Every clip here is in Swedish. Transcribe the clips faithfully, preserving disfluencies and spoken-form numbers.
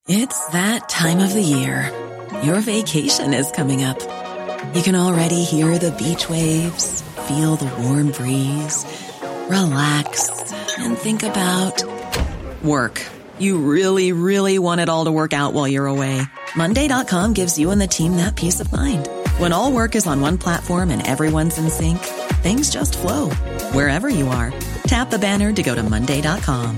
It's that time of the year. Your vacation is coming up. You can already hear the beach waves, feel the warm breeze, relax, and think about work. You really, really want it all to work out while you're away. Monday dot com gives you and the team that peace of mind. When all work is on one platform and everyone's in sync, things just flow. Wherever you are, tap the banner to go to Monday dot com.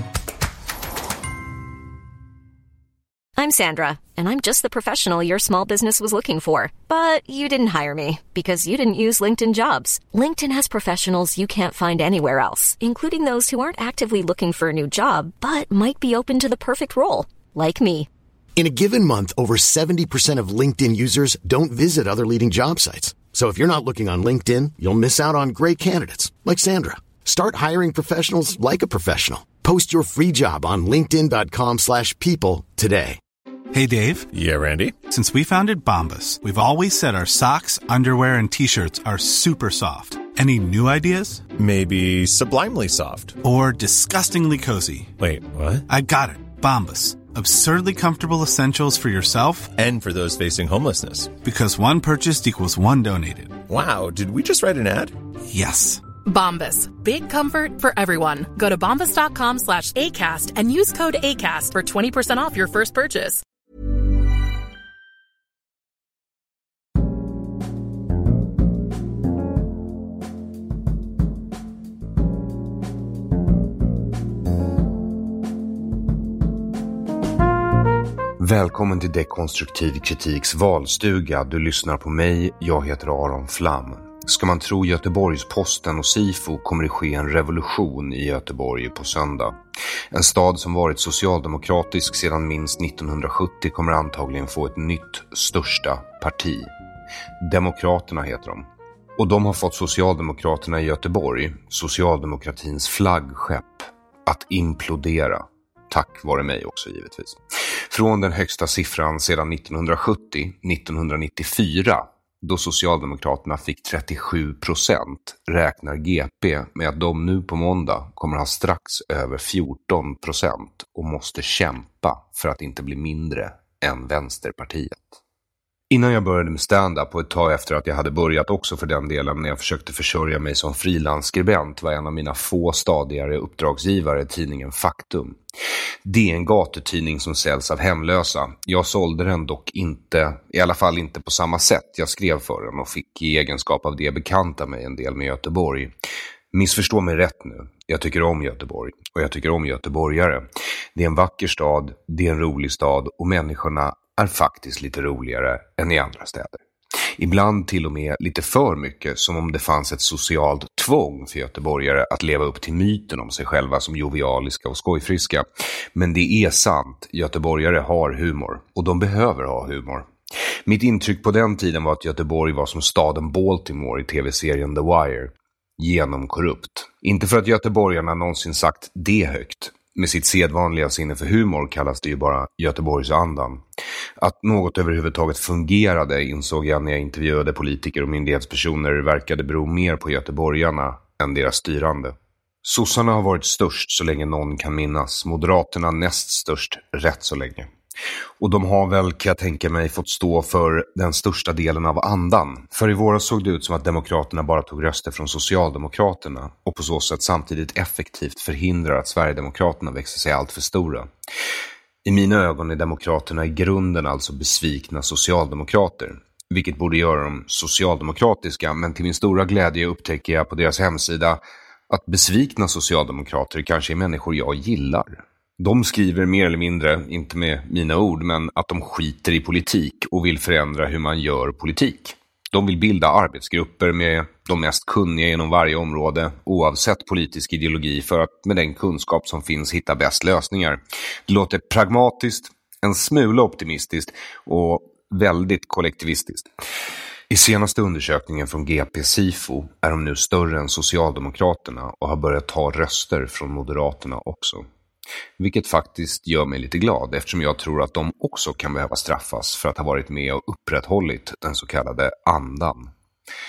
I'm Sandra, and I'm just the professional your small business was looking for. But you didn't hire me because you didn't use LinkedIn Jobs. LinkedIn has professionals you can't find anywhere else, including those who aren't actively looking for a new job, but might be open to the perfect role, like me. In a given month, over seventy percent of LinkedIn users don't visit other leading job sites. So if you're not looking on LinkedIn, you'll miss out on great candidates, like Sandra. Start hiring professionals like a professional. Post your free job on linkedin dot com slash people today. Hey, Dave. Yeah, Randy. Since we founded Bombas, we've always said our socks, underwear, and T-shirts are super soft. Any new ideas? Maybe sublimely soft. Or disgustingly cozy. Wait, what? I got it. Bombas. Absurdly comfortable essentials for yourself and for those facing homelessness. Because one purchased equals one donated. Wow, did we just write an ad? Yes. Bombas. Big comfort for everyone. Go to bombas dot com slash ACAST and use code ACAST for twenty percent off your first purchase. Välkommen till Dekonstruktiv kritiks valstuga. Du lyssnar på mig, jag heter Aron Flam. Ska man tro Göteborgs-Posten och SIFO kommer det ske en revolution i Göteborg på söndag. En stad som varit socialdemokratisk sedan minst nittonhundrasjuttio kommer antagligen få ett nytt största parti. Demokraterna heter de. Och de har fått Socialdemokraterna i Göteborg, socialdemokratins flaggskepp, att implodera. Tack vare mig också givetvis. Från den högsta siffran sedan nittonhundrasjuttio, nittonhundranittiofyra, då Socialdemokraterna fick trettiosju procent, räknar G P med att de nu på måndag kommer ha strax över fjorton procent och måste kämpa för att inte bli mindre än Vänsterpartiet. Innan jag började med stand-up och ett tag efter att jag hade börjat också för den delen när jag försökte försörja mig som frilansskribent var en av mina få stadigare uppdragsgivare tidningen Faktum. Det är en gatutidning som säljs av hemlösa. Jag sålde den dock inte, i alla fall inte på samma sätt. Jag skrev för den och fick i egenskap av det bekanta mig en del med Göteborg. Missförstå mig rätt nu. Jag tycker om Göteborg och jag tycker om göteborgare. Det är en vacker stad, det är en rolig stad och människorna är faktiskt lite roligare än i andra städer. Ibland till och med lite för mycket, som om det fanns ett socialt tvång för göteborgare att leva upp till myten om sig själva som jovialiska och skojfriska. Men det är sant, göteborgare har humor och de behöver ha humor. Mitt intryck på den tiden var att Göteborg var som staden Baltimore i tv-serien The Wire, genomkorrupt. Inte för att göteborgarna någonsin sagt det högt. Med sitt sedvanliga sinne för humor kallas det ju bara Göteborgsandan. Att något överhuvudtaget fungerade insåg jag när jag intervjuade politiker och myndighetspersoner verkade bero mer på göteborgarna än deras styrande. Sossarna har varit störst så länge någon kan minnas, Moderaterna näst störst rätt så länge. Och de har väl, kan jag tänka mig, fått stå för den största delen av andan. För i våras såg det ut som att Demokraterna bara tog röster från Socialdemokraterna och på så sätt samtidigt effektivt förhindrar att Sverigedemokraterna växer sig allt för stora. I mina ögon är Demokraterna i grunden alltså besvikna socialdemokrater, vilket borde göra dem socialdemokratiska, men till min stora glädje upptäcker jag på deras hemsida att besvikna socialdemokrater kanske är människor jag gillar. De skriver mer eller mindre, inte med mina ord, men att de skiter i politik och vill förändra hur man gör politik. De vill bilda arbetsgrupper med de mest kunniga inom varje område, oavsett politisk ideologi, för att med den kunskap som finns hitta bäst lösningar. Det låter pragmatiskt, en smula optimistiskt och väldigt kollektivistiskt. I senaste undersökningen från G P SIFO är de nu större än Socialdemokraterna och har börjat ta röster från Moderaterna också. Vilket faktiskt gör mig lite glad eftersom jag tror att de också kan behöva straffas för att ha varit med och upprätthållit den så kallade andan.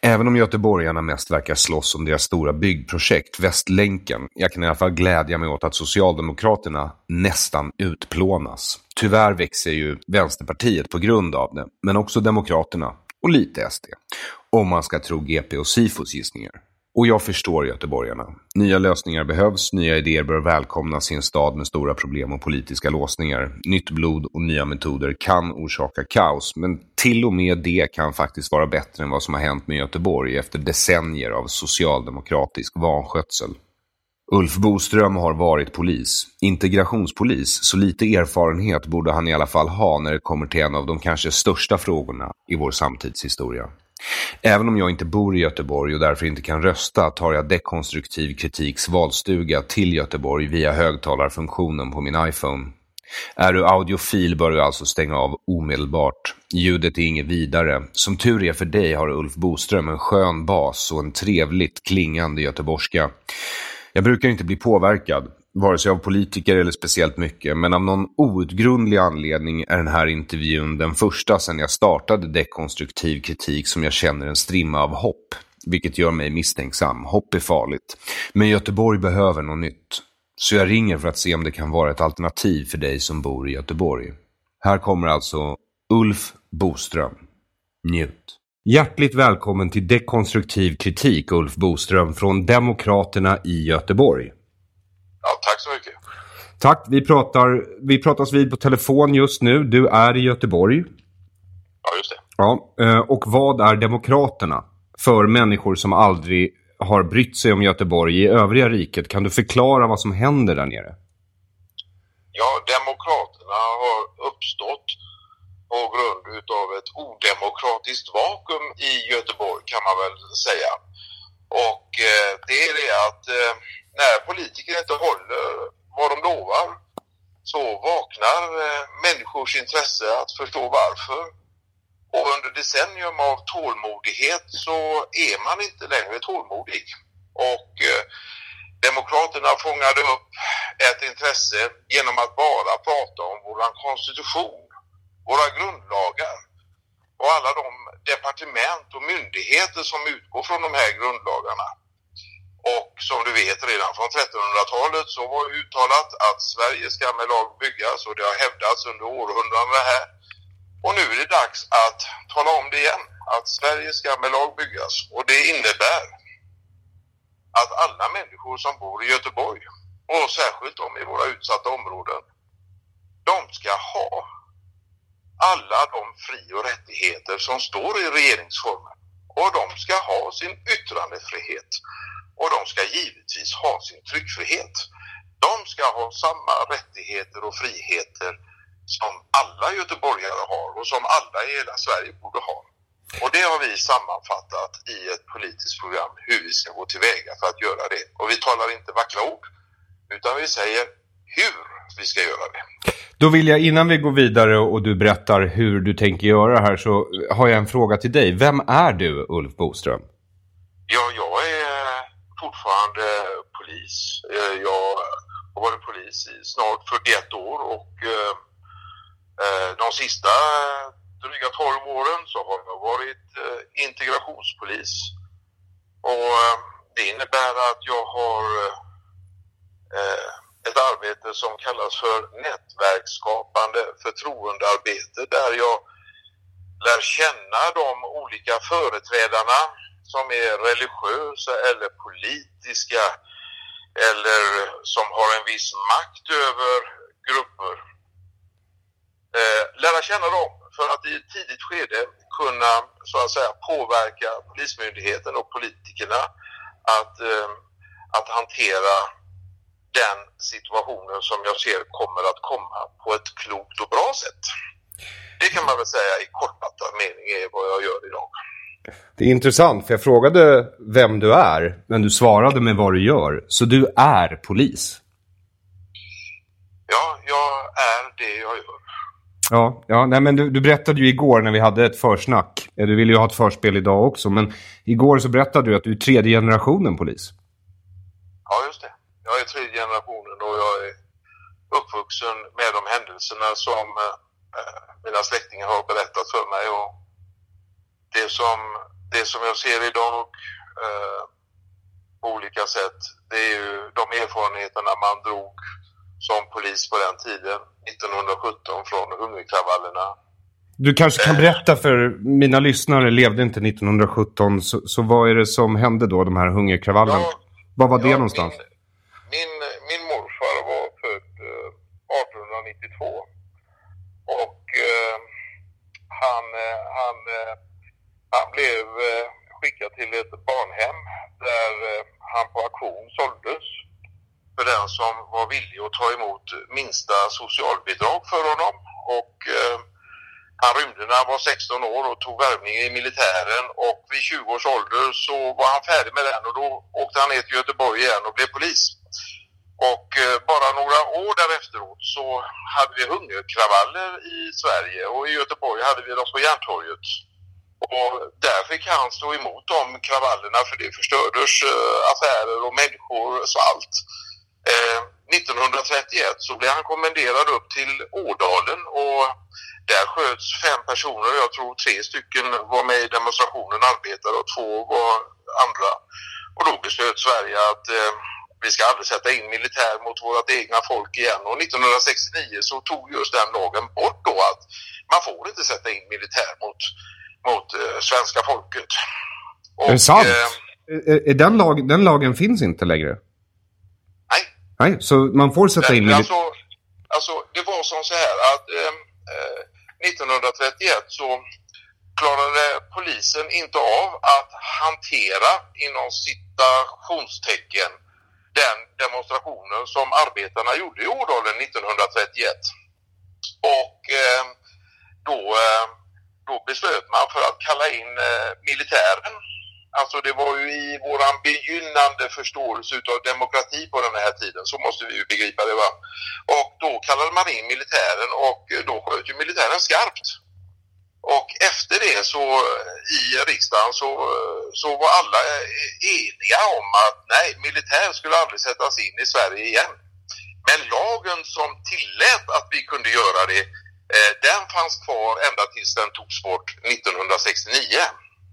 Även om göteborgarna mest verkar slåss om deras stora byggprojekt, Västlänken, jag kan i alla fall glädja mig åt att Socialdemokraterna nästan utplånas. Tyvärr växer ju Vänsterpartiet på grund av det, men också Demokraterna och lite S D, om man ska tro G P och Sifos gissningar. Och jag förstår göteborgarna. Nya lösningar behövs, nya idéer bör välkomnas i en stad med stora problem och politiska låsningar. Nytt blod och nya metoder kan orsaka kaos, men till och med det kan faktiskt vara bättre än vad som har hänt med Göteborg efter decennier av socialdemokratisk vanskötsel. Ulf Boström har varit polis, integrationspolis, så lite erfarenhet borde han i alla fall ha när det kommer till en av de kanske största frågorna i vår samtidshistoria. Även om jag inte bor i Göteborg och därför inte kan rösta tar jag dekonstruktiv kritiks valstuga till Göteborg via högtalarfunktionen på min iPhone. Är du audiofil bör du alltså stänga av omedelbart. Ljudet är inget vidare. Som tur är för dig har Ulf Boström en skön bas och en trevligt klingande göteborgska. Jag brukar inte bli påverkad, vare sig av politiker eller speciellt mycket, men av någon outgrundlig anledning är den här intervjun den första sedan jag startade dekonstruktiv kritik som jag känner en strimma av hopp, vilket gör mig misstänksam. Hopp är farligt, men Göteborg behöver något nytt. Så jag ringer för att se om det kan vara ett alternativ för dig som bor i Göteborg. Här kommer alltså Ulf Boström. Njut. Hjärtligt välkommen till dekonstruktiv kritik, Ulf Boström från Demokraterna i Göteborg. Ja, tack så mycket. Tack, vi pratar, vi pratas vid på telefon just nu. Du är i Göteborg. Ja, just det. Ja, och vad är Demokraterna för människor som aldrig har brytt sig om Göteborg i övriga riket? Kan du förklara vad som händer där nere? Ja, Demokraterna har uppstått på grund utav ett odemokratiskt vakuum i Göteborg, kan man väl säga. Och eh, det är det att eh, när politiker inte håller vad de lovar så vaknar eh, människors intresse att förstå varför. Och under decennium av tålmodighet så är man inte längre tålmodig. Och eh, Demokraterna fångade upp ett intresse genom att bara prata om våran konstitution, våra grundlagar och alla de departement och myndigheter som utgår från de här grundlagarna. Och som du vet, redan från trettonhundratalet så var det uttalat att Sverige ska med lag byggas, och det har hävdats under århundraden här. Och nu är det dags att tala om det igen, att Sverige ska med lag byggas. Och det innebär att alla människor som bor i Göteborg, och särskilt de i våra utsatta områden, de ska ha alla de fri- och rättigheter som står i regeringsformen. Och de ska ha sin yttrandefrihet. Och de ska givetvis ha sin tryckfrihet. De ska ha samma rättigheter och friheter som alla göteborgare har och som alla i hela Sverige borde ha. Och det har vi sammanfattat i ett politiskt program hur vi ska gå tillväga för att göra det. Och vi talar inte vackra ord, utan vi säger hur vi ska göra det. Då vill jag, innan vi går vidare och du berättar hur du tänker göra här, så har jag en fråga till dig. Vem är du, Ulf Boström? Ja, jag är fortfarande polis. Jag har varit polis i snart fyrtioett år och de sista dryga tolv åren så har jag varit integrationspolis. Och det innebär att jag har ett arbete som kallas för nätverksskapande förtroendearbete, där jag lär känna de olika företrädarna som är religiösa eller politiska eller som har en viss makt över grupper. Eh, lära känna dem för att i ett tidigt skede kunna så att säga påverka polismyndigheten och politikerna att, eh, att hantera den situationen som jag ser kommer att komma på ett klokt och bra sätt. Det kan man väl säga i kortfattad mening är vad jag gör idag. Det är intressant, för jag frågade vem du är, men du svarade med vad du gör. Så du är polis? Ja, jag är det jag gör. Ja, ja nej, men du, du berättade ju igår när vi hade ett försnack. Du ville ju ha ett förspel idag också, men igår så berättade du att du är tredje generationen polis. Ja, just det. Jag är tredje generationen och jag är uppvuxen med de händelserna som eh, mina släktingar har berättat för mig. Och det som det som jag ser idag eh, på olika sätt, det är ju de erfarenheterna man drog som polis på den tiden, nittonhundrasjutton, från hungerkravallerna. Du kanske kan berätta för mina lyssnare, levde inte nittonhundrasjutton, så, så vad är det som hände då, de här hungerkravallerna? Ja, vad var det ja, någonstans? Min, min, min morfar var född eh, arton nittiotvå och eh, han, eh, han, eh, han blev eh, skickad till ett barnhem där eh, han på auktion såldes för den som var villig att ta emot minsta socialbidrag för honom. Och eh, han rymde när han var sexton år och tog värvning i militären, och vid tjugo års ålder så var han färdig med den, och då åkte han ner till Göteborg igen och blev polis. Och eh, bara några år därefteråt så hade vi hungerkravaller i Sverige, och i Göteborg hade vi dem på Järntorget. Och där fick han stå emot de kravallerna, för det förstördes eh, affärer och människor svalt. Eh, nittonhundratrettioett så blev han kommenderad upp till Ådalen, och där sköts fem personer. Jag tror tre stycken var med i demonstrationen, arbetare, och två var andra. Och då beslöt Sverige att eh, vi ska aldrig sätta in militär mot vårt egna folk igen. Och nittonhundrasextionio så tog just den lagen bort då, att man får inte sätta in militär mot, mot eh, svenska folket. Och, är det sant? Eh, är, är den, lag, den lagen finns inte längre? Nej. Nej, så man får sätta in militär? Alltså, alltså det var som så här att eh, nittonhundratrettioett så klarade polisen inte av att hantera, inom citationstecken, den demonstrationen som arbetarna gjorde i Ådalen nittonhundratrettioett. Och eh, då, eh, då beslöt man för att kalla in eh, militären. Alltså det var ju i våran begynnande förståelse utav demokrati på den här tiden, så måste vi ju begripa det, va. Och då kallade man in militären, och då sköt ju militären skarpt. Och efter det så i riksdagen så, så var alla eniga om att nej, militär skulle aldrig sättas in i Sverige igen. Men lagen som tillät att vi kunde göra det, den fanns kvar ända tills den togs bort nittonhundrasextionio.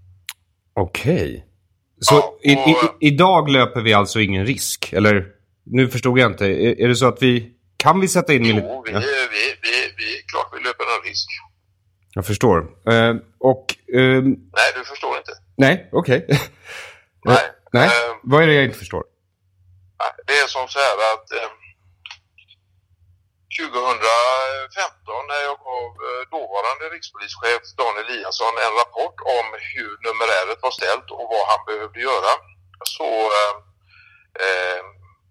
Okej. Så ja, och, i, i, idag löper vi alltså ingen risk? Eller, nu förstod jag inte. Är, är det så att vi, kan vi sätta in militär? Jo, vi, vi, vi, vi, vi, klart vi löper en risk. Jag förstår. Uh, och... Uh, nej, du förstår inte. Nej, okej. Okay. nej. nej. Uh, Vad är det jag inte förstår? Det är som så här att uh, tjugohundrafemton när jag gav uh, dåvarande rikspolischef Dan Eliasson en rapport om hur numeräret var ställt och vad han behövde göra, så, uh, uh,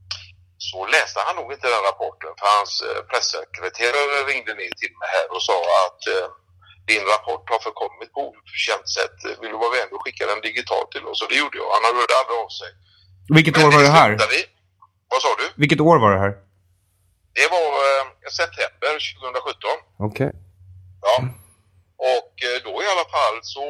så läste han nog inte den rapporten, för hans uh, pressekreterare ringde ner till mig här och sa att uh, din rapport har förkommit på okänt sätt. Vill du vara vänlig och skicka den digitalt till oss? Och det gjorde jag. Han hörde aldrig av sig. Vilket Men år var det här? Vi. Vad sa du? Vilket år var det här? Det var eh, september tjugosjutton. Okej. Okay. Ja. Och eh, då i alla fall så,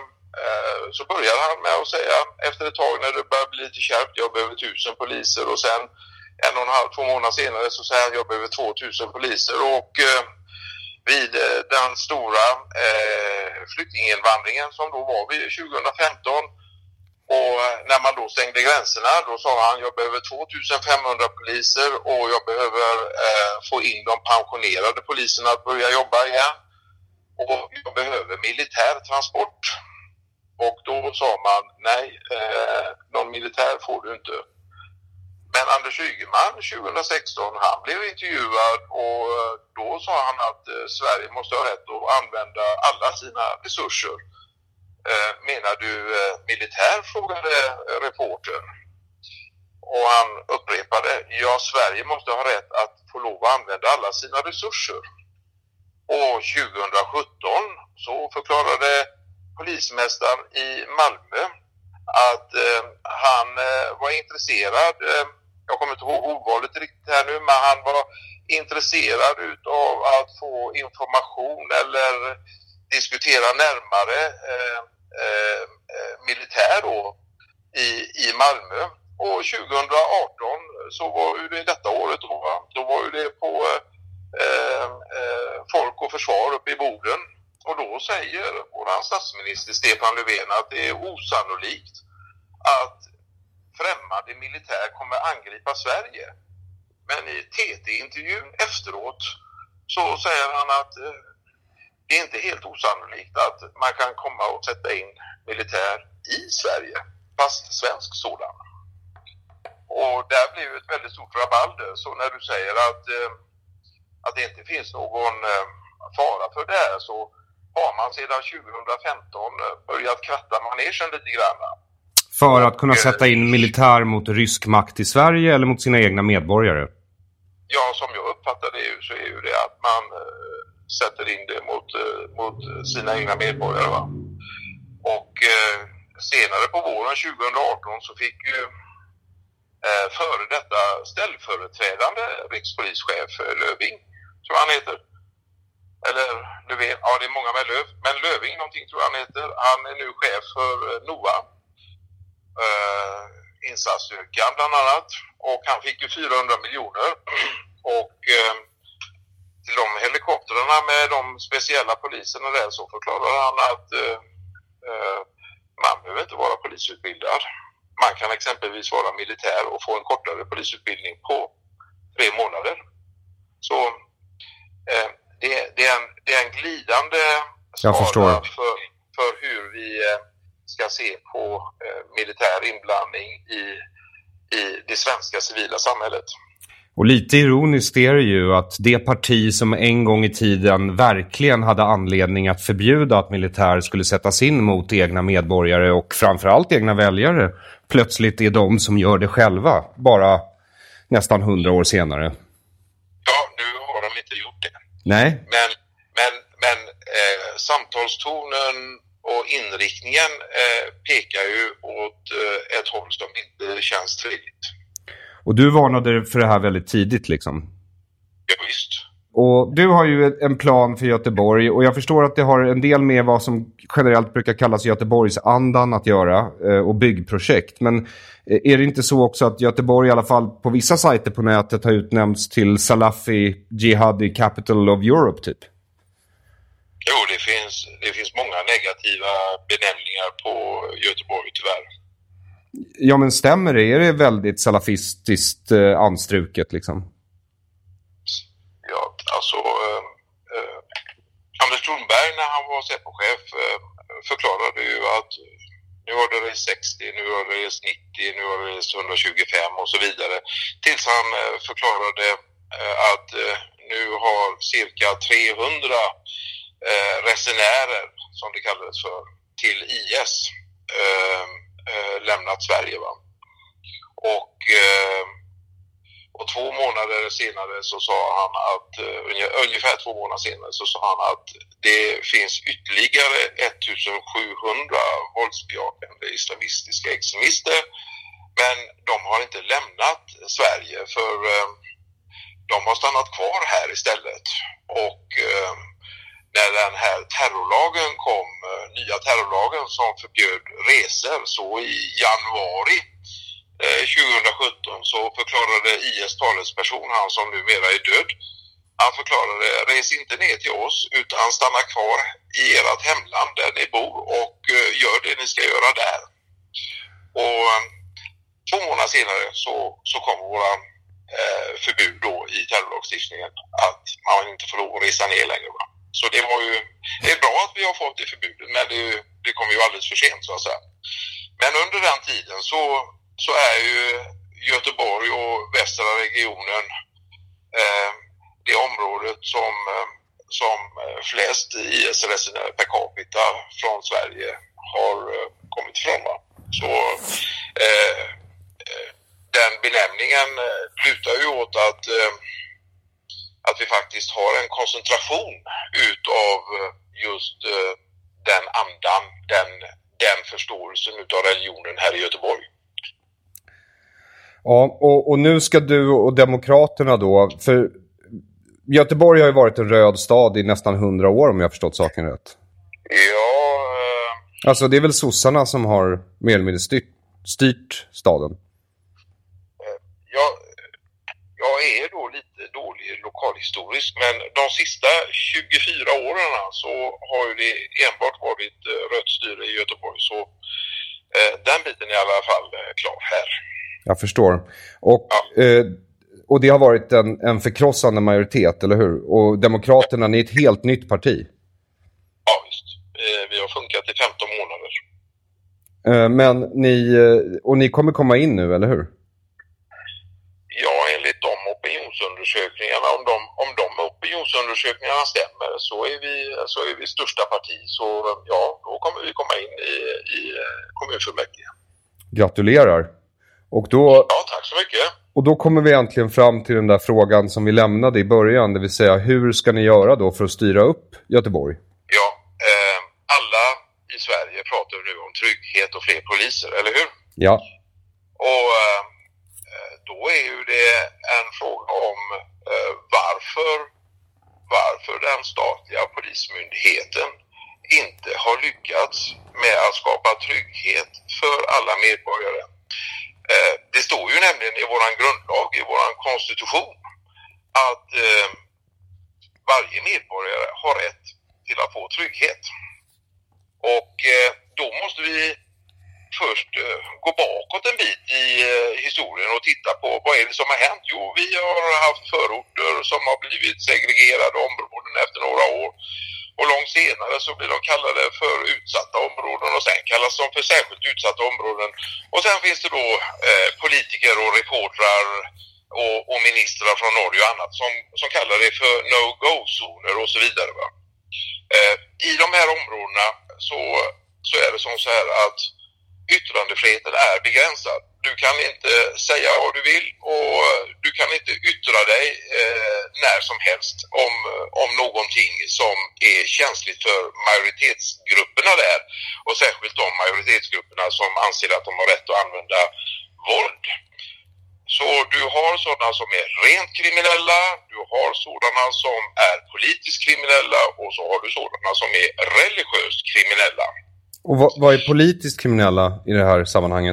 eh, så började han med att säga, efter ett tag när det började bli lite kärpt, jag behöver tusen poliser. Och sen en och en halv, två månader senare så säger han, jag behöver tvåtusen poliser. Och eh, vid den stora eh, flyktinginvandringen som då var vid tjugofemton, och när man då stängde gränserna, då sa han, jag behöver tvåtusenfemhundra poliser och jag behöver eh, få in de pensionerade poliserna att börja jobba igen, och jag behöver militärtransport. Och då sa man, nej, eh, någon militär får du inte. Men Anders Ygeman tjugohundrasexton, han blev intervjuad, och då sa han att eh, Sverige måste ha rätt att använda alla sina resurser. Eh, menar du eh, militär, frågade eh, reportern. Och han upprepade, ja, Sverige måste ha rätt att få lov att använda alla sina resurser. Och tjugosjutton så förklarade polismästaren i Malmö att eh, han eh, var intresserad, eh, jag kommer inte ihåg ordvalet riktigt här nu, men han var intresserad utav att få information eller diskutera närmare eh, eh, militär då, i, i Malmö. Och tjugoarton så var ju det detta året då, va? Då var ju det på eh, eh, Folk och Försvar uppe i Boden. Och då säger vår dåvarande statsminister Stefan Löfven att det är osannolikt att främmande militär kommer angripa Sverige. Men i T T-intervjun efteråt så säger han att eh, det är inte helt osannolikt att man kan komma och sätta in militär i Sverige, fast svensk sådan. Och där blir ju ett väldigt stort rabalder. Så när du säger att, eh, att det inte finns någon eh, fara för det här, så har man sedan tjugohundrafemton börjat kratta manegen lite grann. För att kunna sätta in militär mot rysk makt i Sverige eller mot sina egna medborgare? Ja, som jag uppfattar det så är ju det att man äh, sätter in det mot, äh, mot sina egna medborgare. Va? Och äh, senare på våren tjugohundraarton så fick ju äh, före detta ställföreträdande rikspolischef Löving, tror han heter. Eller Löfven, ja det är många med Löv, men Löving någonting tror han heter. Han är nu chef för äh, NOA. Uh, insatsstyrkan bland annat, och han fick ju fyrahundra miljoner och uh, till de helikoptrarna med de speciella poliserna där så förklarar han att uh, uh, man behöver inte vara polisutbildad. Man kan exempelvis vara militär och få en kortare polisutbildning på tre månader. Så uh, det, det, är en, det är en glidande skala för, för hur vi uh, ska se på eh, militär inblandning i, i det svenska civila samhället. Och lite ironiskt är det ju att det parti som en gång i tiden verkligen hade anledning att förbjuda att militär skulle sättas in mot egna medborgare och framförallt egna väljare plötsligt är de som gör det själva, bara nästan hundra år senare. Ja, nu har de inte gjort det. Nej. Men, men, men eh, samtalstonen och inriktningen eh, pekar ju åt eh, ett håll som inte känns trevligt. Och du varnade för det här väldigt tidigt liksom? Ja, visst. Och du har ju en plan för Göteborg och jag förstår att det har en del med vad som generellt brukar kallas Göteborgsandan att göra eh, och byggprojekt. Men eh, är det inte så också att Göteborg i alla fall på vissa sajter på nätet har utnämnts till Salafi Jihadi Capital of Europe typ? Jo, det finns, det finns många negativa benämningar på Göteborg tyvärr. Ja, men stämmer det? Är det väldigt salafistiskt eh, anstruket liksom? Ja, alltså eh, eh, Anders Thornberg när han var Säpo-chef eh, förklarade ju att nu har det rest sextio, nu har det rest nittio, nu har det rest hundratjugofem och så vidare. Tills han eh, förklarade eh, att eh, nu har cirka trehundra Eh, resenärer, som det kallades för, till I S eh, eh, lämnat Sverige. Va? Och, eh, och två månader senare så sa han att, eh, ungefär två månader senare så sa han att det finns ytterligare ettusensjuhundra våldsbejakande islamistiska extremister, men de har inte lämnat Sverige för eh, de har stannat kvar här istället. Och eh, när den här terrorlagen kom, nya terrorlagen som förbjöd resor, så i januari eh, tjugosjutton så förklarade I S talesperson, han som numera är död, han förklarade: res inte ner till oss utan stanna kvar i ert hemland där ni bor och eh, gör det ni ska göra där. Och eh, två månader senare så, så kom våra eh, förbud då i terrorlagstiftningen att man inte får lov att resa ner längre. Va? Så det var ju, det är bra att vi har fått det förbudet, men det, det kom ju alldeles för sent så att säga. Men under den tiden så, så är ju Göteborg och västra regionen eh, det området som, som flest I S-resenärer per capita från Sverige har kommit ifrån. Va? Så eh, den benämningen lutar ju åt att eh, att vi faktiskt har en koncentration utav just uh, den andan, den, den förståelsen utav religionen här i Göteborg. Ja, och, och nu ska du och Demokraterna då, för Göteborg har ju varit en röd stad i nästan hundra år om jag har förstått saken rätt. Ja. Uh... Alltså det är väl sossarna som har mer eller mindre styrt, styrt staden? Uh, ja, jag är då lite dålig lokal lokalhistorisk, men de sista tjugofyra åren så har ju det enbart varit rött styre i Göteborg, så eh, den biten är i alla fall eh, klar här. Jag förstår. Och, ja. eh, och det har varit en, en förkrossande majoritet, eller hur? Och Demokraterna, ja. Ni är ett helt nytt parti. Ja, visst. Eh, vi har funkat i femton månader. Eh, men ni, och ni kommer komma in nu, eller hur? Ja, enligt de opinionsundersökningarna, om de, om de opinionsundersökningarna stämmer, så är vi, så är vi största parti. Så ja, då kommer vi komma in i, i kommunfullmäktige. Gratulerar. Och då, ja, tack så mycket. Och då kommer vi äntligen fram till den där frågan som vi lämnade i början, det vill säga hur ska ni göra då för att styra upp Göteborg? Ja, eh, alla i Sverige pratar nu om trygghet och fler poliser, eller hur? Ja. Och eh, då är ju det en fråga om eh, varför, varför den statliga polismyndigheten inte har lyckats med att skapa trygghet för alla medborgare. Eh, det står ju nämligen i våran grundlag, i våran konstitution, att eh, varje medborgare har rätt till att få trygghet. Och eh, då måste vi först uh, gå bakåt en bit i uh, historien och titta på vad är det som har hänt. Jo, vi har haft förorter som har blivit segregerade områden efter några år. Och långt senare så blir de kallade för utsatta områden och sen kallas de för särskilt utsatta områden. Och sen finns det då uh, politiker och reportrar och, och ministrar från Norge och annat som, som kallar det för no-go-zoner och så vidare. Va? Uh, I de här områdena så, så är det som så här att yttrandefriheten är begränsad. Du kan inte säga vad du vill och du kan inte yttra dig eh, när som helst om, om någonting som är känsligt för majoritetsgrupperna där. Och särskilt de majoritetsgrupperna som anser att de har rätt att använda våld. Så du har sådana som är rent kriminella, du har sådana som är politiskt kriminella och så har du sådana som är religiöst kriminella. Och vad, vad är politiskt kriminella i det här sammanhanget?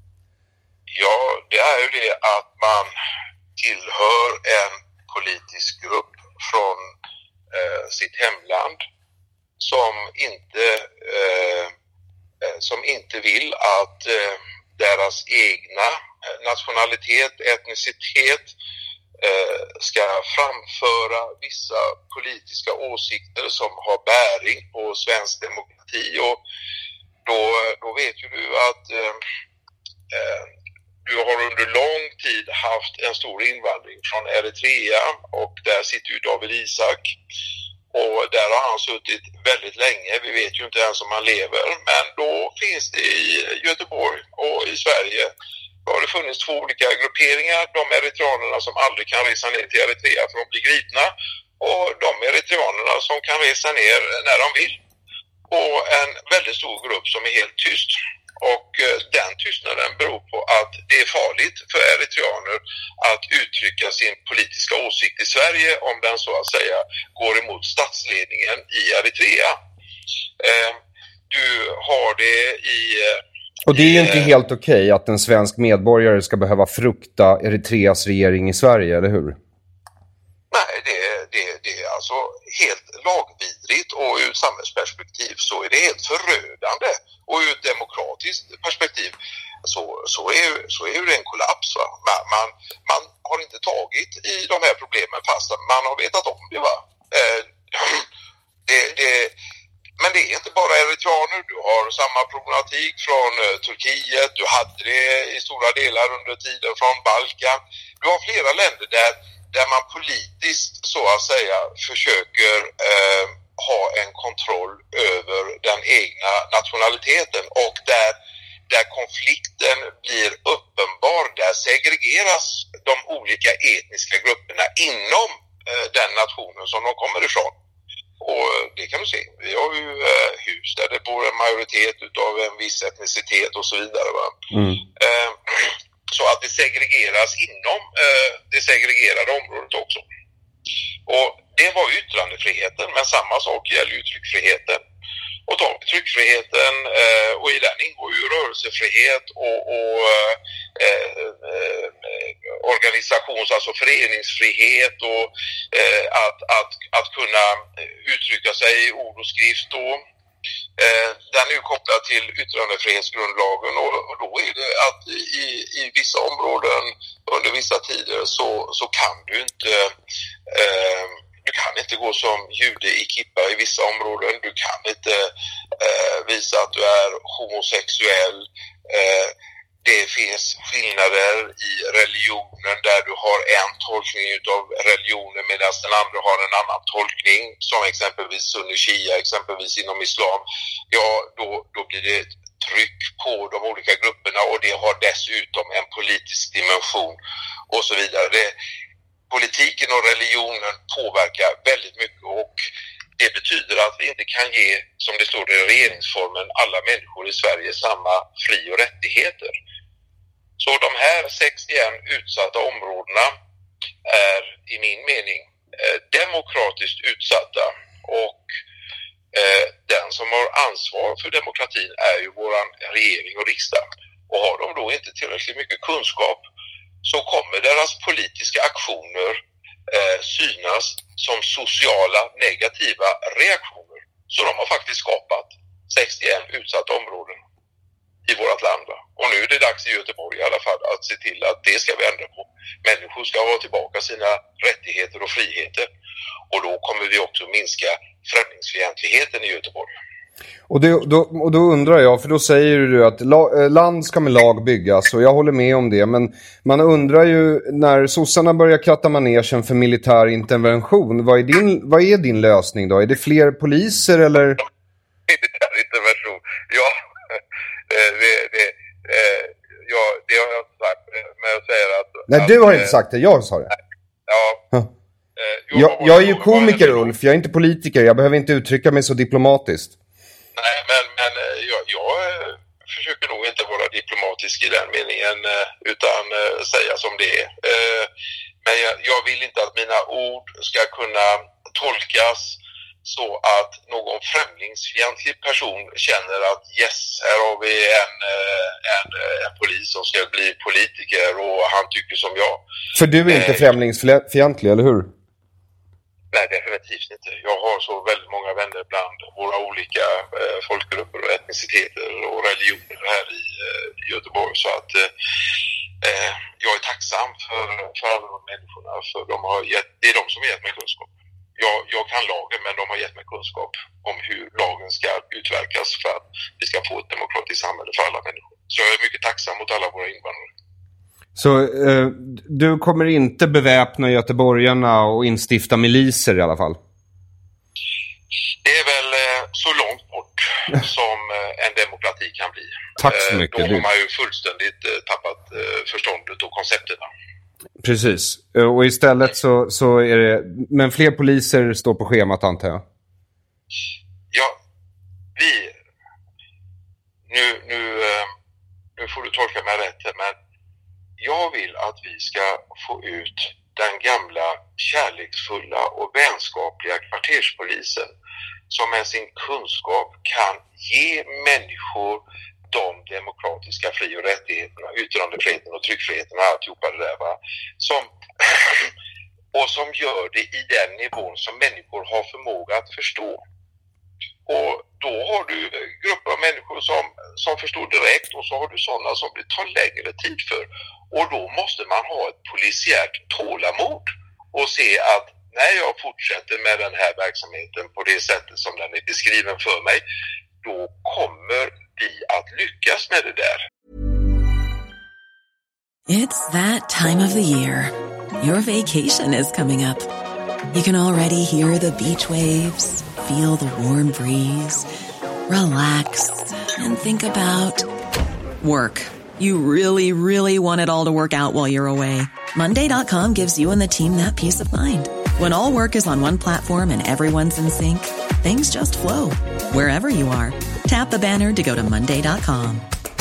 Ja, det är ju det att man tillhör en politisk grupp från eh, sitt hemland som inte, eh, som inte vill att eh, deras egna nationalitet, etnicitet eh, ska framföra vissa politiska åsikter som har bäring på svensk demokrati. Och då, då vet ju du att eh, eh, du har under lång tid haft en stor invandring från Eritrea och där sitter ju David Isak och där har han suttit väldigt länge. Vi vet ju inte ens om han lever, men då finns det i Göteborg och i Sverige då har det funnits två olika grupperingar. De eritreanerna som aldrig kan resa ner till Eritrea för att bli gripna och de eritreanerna som kan resa ner när de vill. Och en väldigt stor grupp som är helt tyst. Och den tystnaden beror på att det är farligt för eritreaner att uttrycka sin politiska åsikt i Sverige om den så att säga går emot statsledningen i Eritrea. Du har det i... Och det är ju inte helt okej att en svensk medborgare ska behöva frukta Eritreas regering i Sverige, eller hur? Nej, det, det, det är alltså helt lagvidrigt och ur samhällsperspektiv så är det helt förödande. Och ur ett demokratiskt perspektiv så, så, är, så är det en kollaps. Va? Man, man, man har inte tagit i de här problemen fast man har vetat om det. Va? Eh, det, det Men det är inte bara eritreaner, du har samma problematik från uh, Turkiet, du hade det i stora delar under tiden från Balkan. Du har flera länder där, där man politiskt så att säga försöker uh, ha en kontroll över den egna nationaliteten och där, där konflikten blir uppenbar, där segregeras de olika etniska grupperna inom uh, den nationen som de kommer ifrån. Och det kan du se. Vi har ju eh, hus där det bor en majoritet utav en viss etnicitet och så vidare. Va? Mm. Eh, så att det segregeras inom eh, det segregerade området också. Och det var yttrandefriheten, men samma sak gäller ju tryckfriheten. Och tar vi tryckfriheten, eh, och i den ingår ju rörelsefrihet och, och eh, eh, organisations, alltså föreningsfrihet och eh, att, att, att kunna uttrycka sig i ord och skrift. Och, eh, den är ju kopplad till yttrandefrihetsgrundlagen, och, och då är det att i, i vissa områden under vissa tider så, så kan du inte eh, Du kan inte gå som jude i kippa i vissa områden. Du kan inte eh, visa att du är homosexuell. Eh, det finns skillnader i religionen där du har en tolkning av religionen medan den andra har en annan tolkning. Som exempelvis sunni shia, exempelvis inom islam. Ja, då, då blir det tryck på de olika grupperna, och det har dessutom en politisk dimension och så vidare. Det, Politiken och religionen påverkar väldigt mycket, och det betyder att vi inte kan ge, som det står i regeringsformen, alla människor i Sverige samma fri- och rättigheter. Så de här sextioen utsatta områdena är i min mening eh, demokratiskt utsatta, och eh, den som har ansvar för demokratin är ju våran regering och riksdag. Och har de då inte tillräckligt mycket kunskap, så kommer deras politiska aktioner eh, synas som sociala negativa reaktioner. Så de har faktiskt skapat sextioen utsatta områden i vårt land. Och nu är det dags i Göteborg i alla fall att se till att det ska vi ändra på. Människor ska ha tillbaka sina rättigheter och friheter. Och då kommer vi också minska främlingsfientligheten i Göteborg. Och, det, då, och då undrar jag, för då säger du att la, land ska med lag byggas, och jag håller med om det, men man undrar ju när sossarna börjar kratta manegen för militär intervention, vad är din, vad är din lösning då? Är det fler poliser eller? Militär intervention, ja, det, det, ja, det har jag inte sagt, men jag säger att... Nej, att, du har inte sagt det, jag sa det. Ja. Huh. Jag, jag är ju komiker, Ulf, jag är inte politiker, jag behöver inte uttrycka mig så diplomatiskt. Nej, men, men jag, jag försöker nog inte vara diplomatisk i den meningen, utan säga som det är. Men jag, jag vill inte att mina ord ska kunna tolkas så att någon främlingsfientlig person känner att yes, här har vi en, en, en polis som ska bli politiker och han tycker som jag. För du är inte främlingsfientlig, eller hur? Nej, definitivt inte. Jag har så väldigt många vänner bland våra olika eh, folkgrupper och etniciteter och religioner här i, eh, i Göteborg. Så att eh, jag är tacksam för, för alla de människorna. För de har gett, det är de som har gett mig kunskap. Jag, jag kan lagen, men de har gett mig kunskap om hur lagen ska utverkas för att vi ska få ett demokratiskt samhälle för alla människor. Så jag är mycket tacksam mot alla våra invandrare. Så eh, du kommer inte beväpna göteborgarna och instifta miliser i alla fall? Det är väl eh, så långt bort som eh, en demokrati kan bli. Tack så mycket. Eh, då har man ju fullständigt eh, tappat eh, förståndet och koncepterna. Precis. Och istället så, så är det... Men fler poliser står på schemat, antar jag? Ja, vi... Nu, nu, eh, nu får du tolka mig rätt, men jag vill att vi ska få ut den gamla kärleksfulla och vänskapliga kvarterspolisen som med sin kunskap kan ge människor de demokratiska fri- och rättigheterna, yttrandefriheten och tryckfriheten och alltihopa det där, va? Som, och som gör det i den nivån som människor har förmåga att förstå. Och då har du grupper av människor som, som förstår direkt, och så har du sådana som det tar längre tid för. Och då måste man ha ett polisiärt tålamod och se att när jag fortsätter med den här verksamheten på det sättet som den är beskriven för mig, då kommer vi att lyckas med det där. It's that time of the year. Your vacation is coming up. You can already hear the beach waves, feel the warm breeze, relax, and think about work. You really, really want it all to work out while you're away. Monday dot com gives you and the team that peace of mind. When all work is on one platform and everyone's in sync, things just flow. Wherever you are, tap the banner to go to Monday dot com.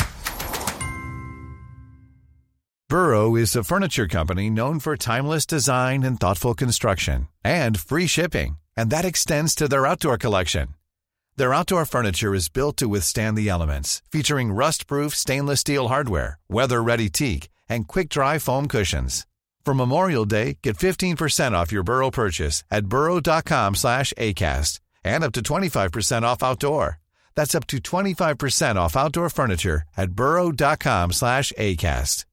Burrow is a furniture company known for timeless design and thoughtful construction, and free shipping, and that extends to their outdoor collection. Their outdoor furniture is built to withstand the elements, featuring rust-proof stainless steel hardware, weather-ready teak, and quick-dry foam cushions. For Memorial Day, get fifteen percent off your Burrow purchase at burrow.com slash ACAST and up to twenty-five percent off outdoor. That's up to twenty-five percent off outdoor furniture at burrow.com slash ACAST.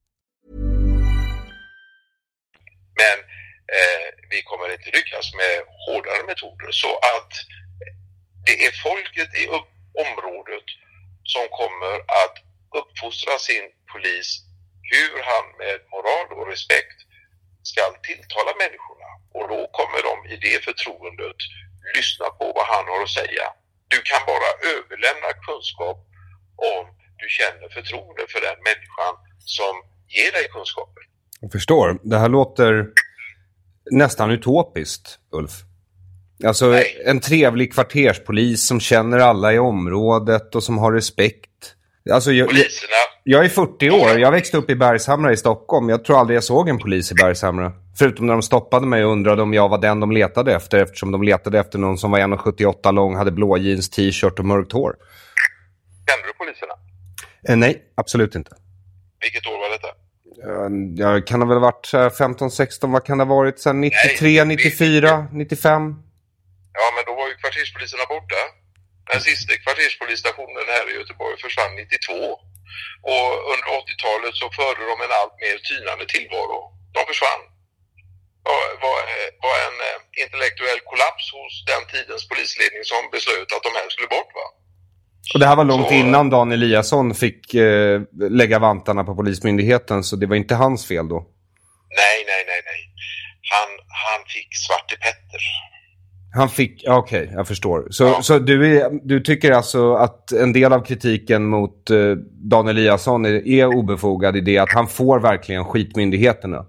Men eh, vi kommer inte lyckas med hårdare metoder, så att det är folket i upp- området som kommer att uppfostra sin polis hur han med moral och respekt ska tilltala människorna. Och då kommer de i det förtroendet lyssna på vad han har att säga. Du kan bara överlämna kunskap om du känner förtroende för den människan som ger dig kunskapen. Jag förstår. Det här låter nästan utopiskt, Ulf. Alltså Nej. En trevlig kvarterspolis som känner alla i området och som har respekt. Alltså jag, jag, jag är fyrtio år, jag växte upp i Bergshamra i Stockholm. Jag tror aldrig jag såg en polis i Bergshamra. Förutom när de stoppade mig och undrade om jag var den de letade efter. Eftersom de letade efter någon som var en komma sjuttioåtta lång, hade blå jeans, t-shirt och mörkt hår. Kände du poliserna? Eh, nej, absolut inte. Vilket år var detta? Jag kan ha väl varit femton sexton, vad kan det ha varit? Sen nittiotre, nej, nittiofyra, nittiofem. Ja, men då var ju kvarterspoliserna borta. Den sista kvarterspolisstationen här i Göteborg försvann nittiotvå. Och under åttiotalet så förde de en allt mer tynande tillvaro. De försvann. Det var, var en intellektuell kollaps hos den tidens polisledning som beslöt att de här skulle bort, va? Och det här var långt så, innan Dan Eliasson fick eh, lägga vantarna på polismyndigheten, så det var inte hans fel då? Nej, nej, nej, nej. Han, han fick Svarte Petter. Han fick, okej, okay, jag förstår. Så, ja. så du, är, du tycker alltså att en del av kritiken mot eh, Dan Eliasson är, är obefogad i det att han får verkligen skitmyndigheterna?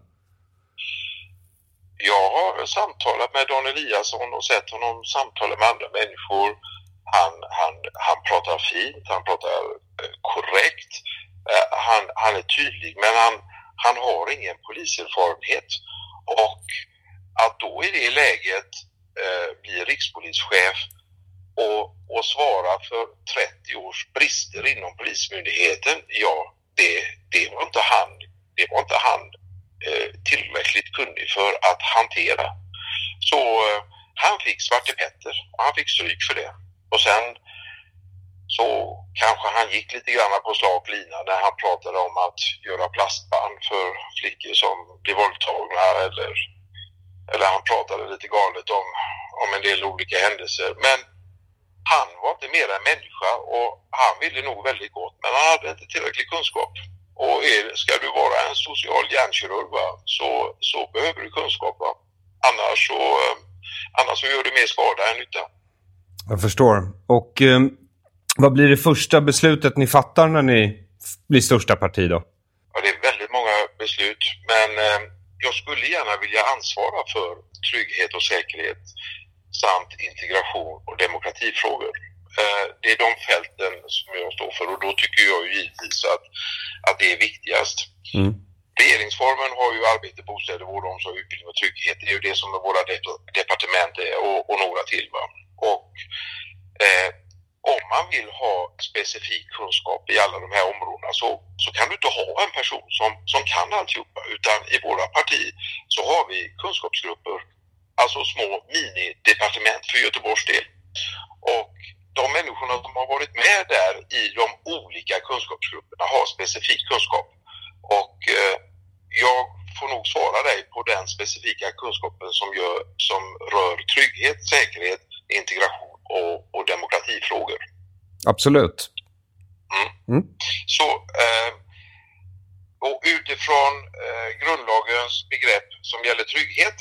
Jag har samtalat med Dan Eliasson och sett honom samtala med andra människor. Han, han, han pratar fint, han pratar eh, korrekt, eh, han, han är tydlig, men han, han har ingen poliserfarenhet. Och att då i det läget eh, bli rikspolischef och, och svara för trettio års brister inom polismyndigheten, ja, det, det var inte han, det var inte han eh, tillräckligt kunnig för att hantera. Så eh, han fick Svarte Petter och han fick stryk för det. Och sen så kanske han gick lite grann på slaglina när han pratade om att göra plastband för flickor som blir våldtagna, eller, eller han pratade lite galet om, om en del olika händelser. Men han var inte mer än människa och han ville nog väldigt gott, men han hade inte tillräcklig kunskap. Och är, ska du vara en social hjärnkirurg, va, så, så behöver du kunskap. Va? Annars, så, annars så gör du mer skada än nytta. Jag förstår. Och eh, vad blir det första beslutet ni fattar när ni blir största parti då? Ja, det är väldigt många beslut. Men eh, jag skulle gärna vilja ansvara för trygghet och säkerhet samt integration och demokratifrågor. Eh, det är de fälten som jag står för, och då tycker jag ju givetvis att, att det är viktigast. Mm. Regeringsformen har ju arbete, bostäder, vård, omsorg, utbildning och trygghet. Det är ju det som våra de- departement är och, och några till, va? Och eh, om man vill ha specifik kunskap i alla de här områdena så, så kan du inte ha en person som, som kan alltihopa, utan i våra parti så har vi kunskapsgrupper, alltså små minidepartement för Göteborgs del. Och de människorna som har varit med där i de olika kunskapsgrupperna har specifik kunskap. Och eh, jag får nog svara dig på den specifika kunskapen som, gör, som rör trygghet, säkerhet, integration och, och demokratifrågor. Absolut. Mm. Mm. Så eh, och utifrån eh, grundlagens begrepp som gäller trygghet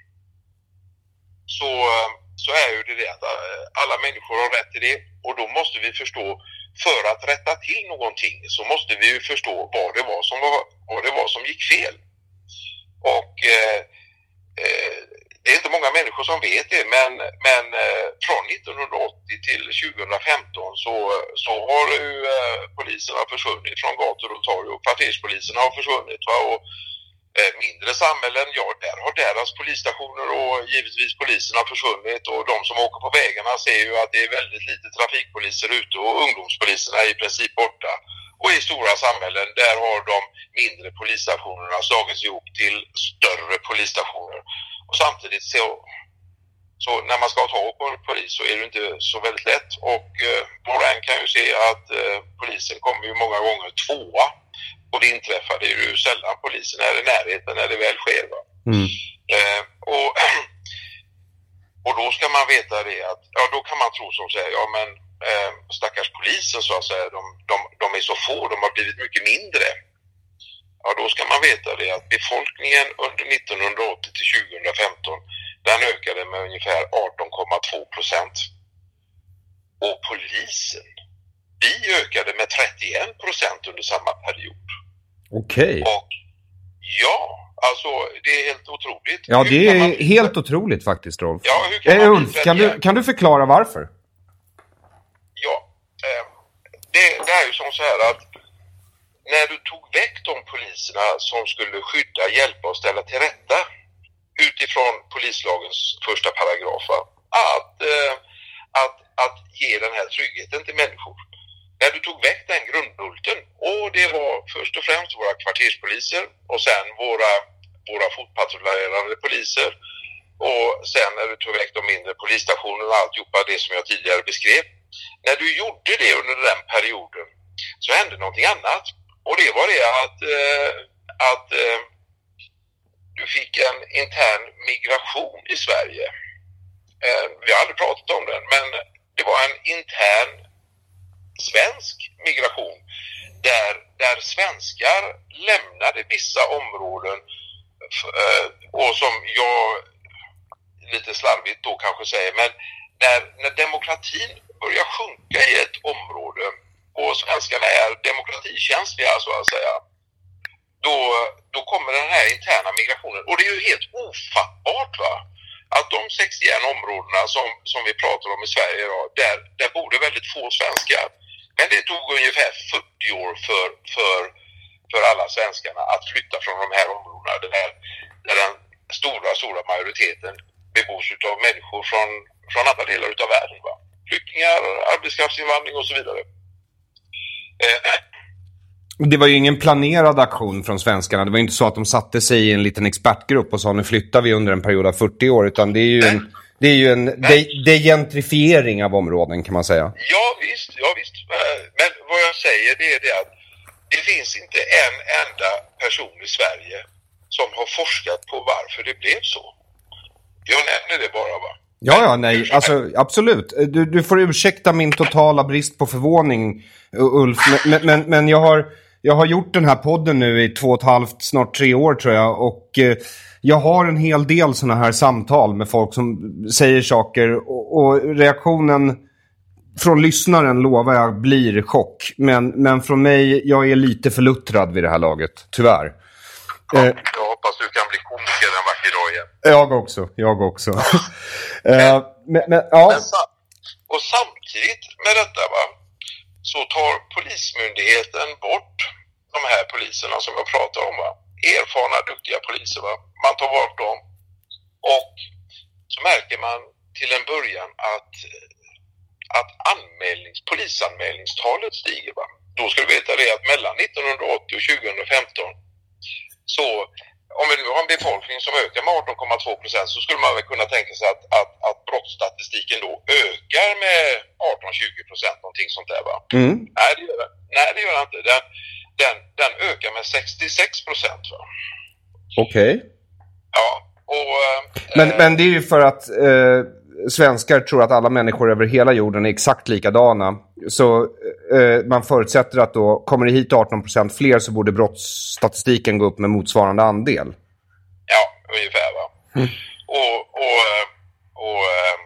så, eh, så är ju det det att alla människor har rätt till det, och då måste vi förstå, för att rätta till någonting så måste vi ju förstå vad det var som, var, vad det var som gick fel. Och eh, eh, det är inte många människor som vet det, men, men eh, från nittonhundraåttio till tjugohundrafemton så, så har ju eh, poliserna försvunnit från gator och torg, och kvarterspoliserna har försvunnit. Va? Och Eh, mindre samhällen, ja, där har deras polisstationer och givetvis poliserna försvunnit, och de som åker på vägarna ser ju att det är väldigt lite trafikpoliser ute och ungdomspoliserna är i princip borta. Och i stora samhällen, där har de mindre polisstationerna slagits ihop till större polisstationer. Och samtidigt så, så när man ska ta på en polis så är det inte så väldigt lätt, och eh, var och en kan ju se att eh, polisen kommer ju många gånger tvåa. Och det inträffar, det är ju sällan polisen är i närheten när det väl sker. Va? Mm. Eh, och, och då ska man veta det att, ja, då kan man tro som säger, ja men eh, stackars polisen så att säga, de, de, de är så få, de har blivit mycket mindre. Ja, då ska man veta det att befolkningen under nittonhundraåttio till tjugohundrafemton, den ökade med ungefär arton komma två procent. Och polisen, vi ökade med trettioen procent under samma period. Okej. Och ja, alltså det är helt otroligt. Ja, hur det är man... helt otroligt faktiskt, Rolf. Ja, hur kan eh, man Ulf, kan du, kan du förklara varför? Ja, eh, det, det är ju som så här att när du tog väck de poliserna som skulle skydda, hjälpa och ställa till rätta utifrån polislagens första paragraf, att, eh, att, att ge den här tryggheten till människor. När du tog väck den grundbulten, och det var först och främst våra kvarterspoliser och sen våra, våra fotpatrullerande poliser, och sen när du tog väck de mindre polisstationerna och alltihopa det som jag tidigare beskrev. När du gjorde det under den perioden så hände någonting annat, och det var det att, eh, att eh, du fick en intern migration i Sverige. Eh, vi har aldrig pratat om den, men det var en intern svensk migration där, där svenskar lämnade vissa områden f- och som jag lite slarvigt då kanske säger, men när, när demokratin börjar sjunka i ett område och svenskarna är demokratikänsliga så att säga, då, då kommer den här interna migrationen, och det är ju helt ofattbart va, att de sextioen områdena som, som vi pratar om i Sverige idag, där, där bor det väldigt få svenskar. Men det tog ungefär fyrtio år för, för, för alla svenskarna att flytta från de här områdena där, där den stora, stora majoriteten bebos av människor från, från andra delar av världen. Va? Flyktingar, arbetskraftsinvandring och så vidare. Eh, Det var ju ingen planerad aktion från svenskarna. Det var inte så att de satte sig i en liten expertgrupp och sa nu flyttar vi under en period av fyrtio år, utan det är ju en, det är ju en de- degentrifiering av områden kan man säga. Ja visst, ja visst. Men vad jag säger det är det att det finns inte en enda person i Sverige som har forskat på varför det blev så. Jag nämner det bara va. Ja, ja, nej, alltså absolut. Du, du får ursäkta min totala brist på förvåning, Ulf, men, men, men jag har jag har gjort den här podden nu i två och ett halvt, snart tre år tror jag, och eh, jag har en hel del såna här samtal med folk som säger saker, och, och reaktionen från lyssnaren lovar jag blir chock, men, men från mig, jag är lite förluttrad vid det här laget, tyvärr. Ja, jag hoppas du kan bli komiker en vacker dag igen. Jag också, jag också. men, men, men, ja. men, och samtidigt med detta va, så tar polismyndigheten bort de här poliserna som jag pratar om va. Erfarna, duktiga poliser va. Man tar bort dem, och så märker man till en början att, att anmälnings, polisanmälningstalet stiger va. Då ska du veta det att mellan nittonhundraåttio och tjugohundrafemton, så om vi nu har en befolkning som ökar med arton komma två procent, så skulle man väl kunna tänka sig att, att, att brottsstatistiken då ökar med arton till tjugo procent, någonting sånt där va? Mm. Nej, det gör den. Nej, det gör den inte. Den, den, den ökar med sextiosex procent va? Okej. Okay. Ja, och... Men, äh, men det är ju för att eh, svenskar tror att alla människor över hela jorden är exakt likadana. Så eh, man förutsätter att då kommer det hit arton procent fler, så borde brottsstatistiken gå upp med motsvarande andel. Ja, ungefär va. Mm. Och, och, och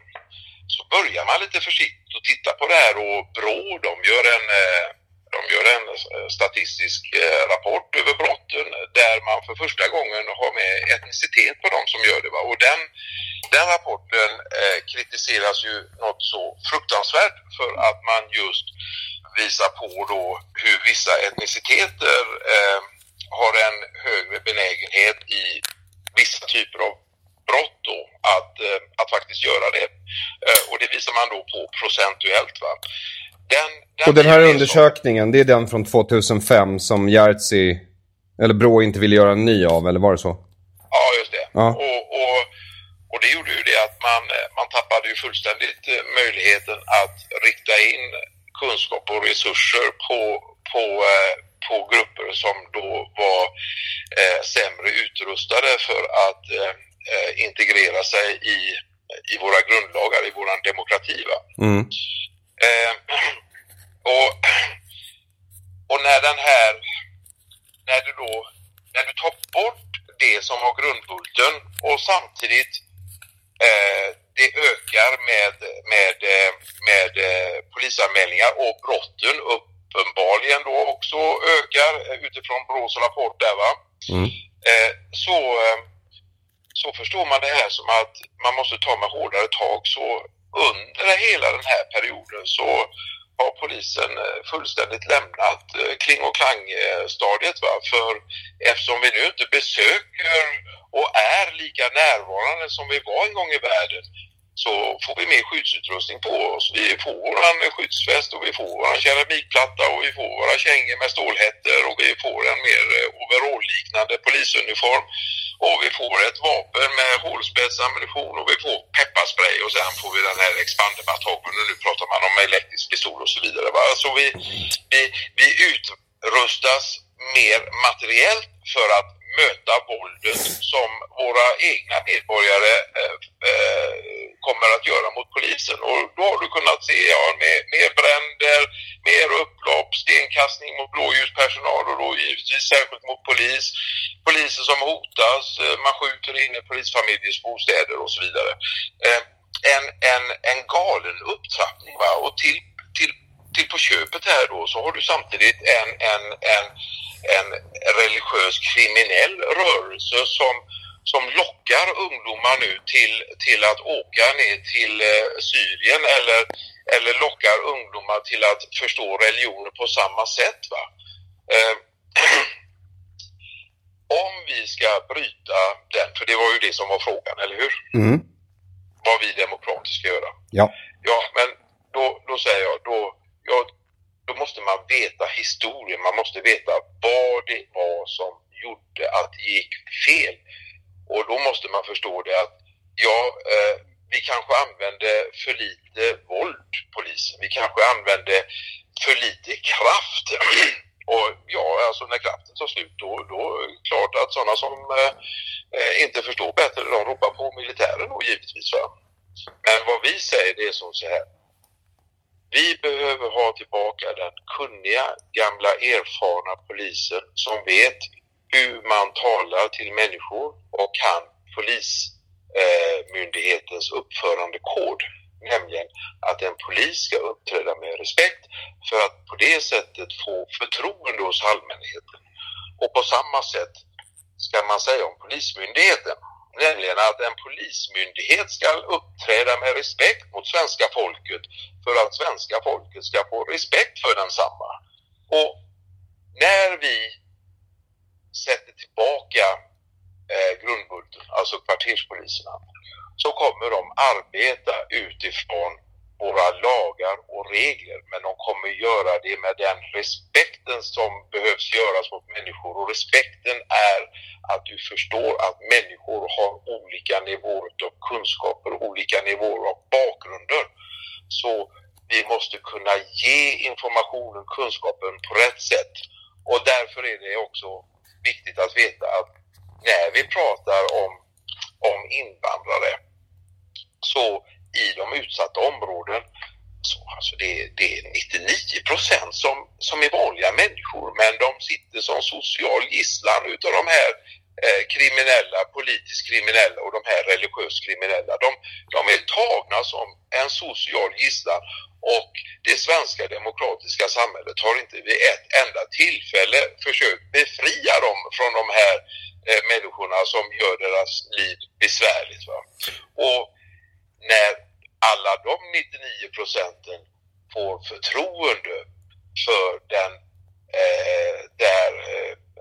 så börjar man lite försiktigt att titta på det här, och Brå, de gör en, de gör en statistisk rapport över brotten där man för första gången har med etnicitet på de som gör det va. Och den, den rapporten eh, kritiseras ju något så fruktansvärt för att man just visar på då hur vissa etniciteter eh, har en högre benägenhet i vissa typer av brott då, att, att faktiskt göra det. Och det visar man då på procentuellt. Va? Den, den och den här undersökningen, som... det är den från tvåtusenfem som Jerzy, eller Brå inte ville göra en ny av, eller var det så? Ja, just det. Ja. Och, och, och det gjorde ju det att man, man tappade ju fullständigt möjligheten att rikta in kunskap och resurser på, på, på grupper som då var eh, sämre utrustade för att eh, integrera sig i, i våra grundlagar, i våran demokrati. Va? Mm. Eh, och, och när den här, när du då, när du tar bort det som var grundbulten och samtidigt eh, det ökar med, med, med polisanmälningar och brotten uppenbarligen då också ökar utifrån Brås rapport där, va? Mm. Eh, så, så förstår man det här som att man måste ta med hårdare tag. Så under hela den här perioden så har polisen fullständigt lämnat kling och klang-stadiet. Va? För eftersom vi nu inte besöker och är lika närvarande som vi var en gång i världen, så får vi mer skyddsutrustning på oss. Vi får våran skyddsväst och vi får våran keramikplatta och vi får våra kängor med stålhätter och vi får en mer overall-liknande polisuniform och vi får ett vapen med hålspetsammunition och vi får pepparspray och sen får vi den här expanderbatongen och nu pratar man om elektrisk pistol och så vidare. Va? Så vi, vi, vi utrustas mer materiellt för att möta våldet som våra egna medborgare eh, eh, kommer att göra mot polisen. Och då har du kunnat se ja, med mer bränder, mer upplopp, stenkastning mot blåljuspersonal och då givetvis särskilt mot polis. Poliser som hotas, eh, man skjuter in i polisfamiljers bostäder och så vidare. Eh, en, en, en galen upptrappning, va? Och till, till, till på köpet här då så har du samtidigt en, en, en en religiös kriminell rörelse som, som lockar ungdomar nu till, till att åka ner till eh, Syrien eller, eller lockar ungdomar till att förstå religioner på samma sätt. Va? Eh, om vi ska bryta den, för det var ju det som var frågan, eller hur? Mm. Vad vi demokratiskt ska göra. Ja, ja men då, då säger jag, då, jag Då måste man veta historien, man måste veta vad det var som gjorde att det gick fel. Och då måste man förstå det att ja, eh, vi kanske använde för lite våld, polisen. Vi kanske använde för lite kraft. Och ja, alltså när kraften tar slut då, då är det klart att sådana som eh, inte förstår bättre, de ropar på militären och givetvis. Va? Men vad vi säger det är som så här. Vi behöver ha tillbaka den kunniga, gamla, erfarna polisen som vet hur man talar till människor och kan polismyndighetens eh, uppförandekod. Nämligen att en polis ska uppträda med respekt för att på det sättet få förtroende hos allmänheten. Och på samma sätt ska man säga om polismyndigheten. Nämligen att en polismyndighet ska uppträda med respekt mot svenska folket för att svenska folket ska få respekt för densamma. Och när vi sätter tillbaka eh, grundbulten, alltså kvarterspoliserna, så kommer de arbeta utifrån våra lagar och regler, men de kommer göra det med den respekten som behövs göras mot människor. Och respekten är att du förstår att människor har olika nivåer av kunskaper, olika nivåer av bakgrunder. Så vi måste kunna ge informationen, kunskapen på rätt sätt. Och därför är det också viktigt att veta att när vi pratar om, om invandrare, så i de utsatta områden så alltså det, det är nittionio procent som, som är vanliga människor, men de sitter som social gisslan utav de här eh, kriminella, politiskt kriminella och de här religiöst kriminella. De, de är tagna som en social gisslan och det svenska demokratiska samhället har inte vid ett enda tillfälle försökt befria dem från de här eh, människorna som gör deras liv besvärligt. Va? Och när alla de nittionio procenten får förtroende för den, eh, där, eh,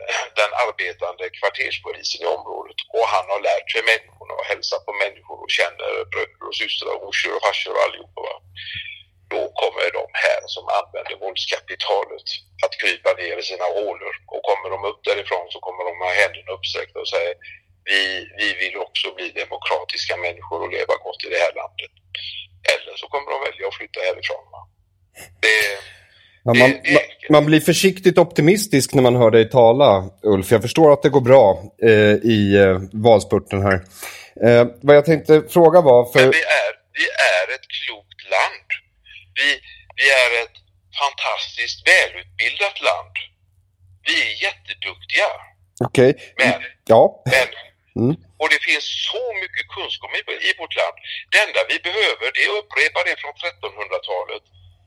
den arbetande kvarterspolisen i området. Och han har lärt sig människorna och hälsar på människor och känner bröder och systrar och morsor och farsor och allihopa. Va? Då kommer de här som använder våldskapitalet att krypa ner i sina hålor. Och kommer de upp därifrån så kommer de ha händerna uppsträckta och säga vi, vi vill också bli demokratiska människor och leva gott i det här landet. Eller så kommer de välja att flytta härifrån. Va? Det, ja, det, man, det man, man blir försiktigt optimistisk när man hör dig tala, Ulf. Jag förstår att det går bra eh, i eh, valspurten här. Eh, vad jag tänkte fråga var... För... Men vi är, vi är ett klokt land. Vi, vi är ett fantastiskt välutbildat land. Vi är jätteduktiga. Okej. Okay. Men, ja. men mm. och det finns så mycket kunskap i, i vårt land. Det enda vi behöver, det är att upprepa det från trettonhundratalet.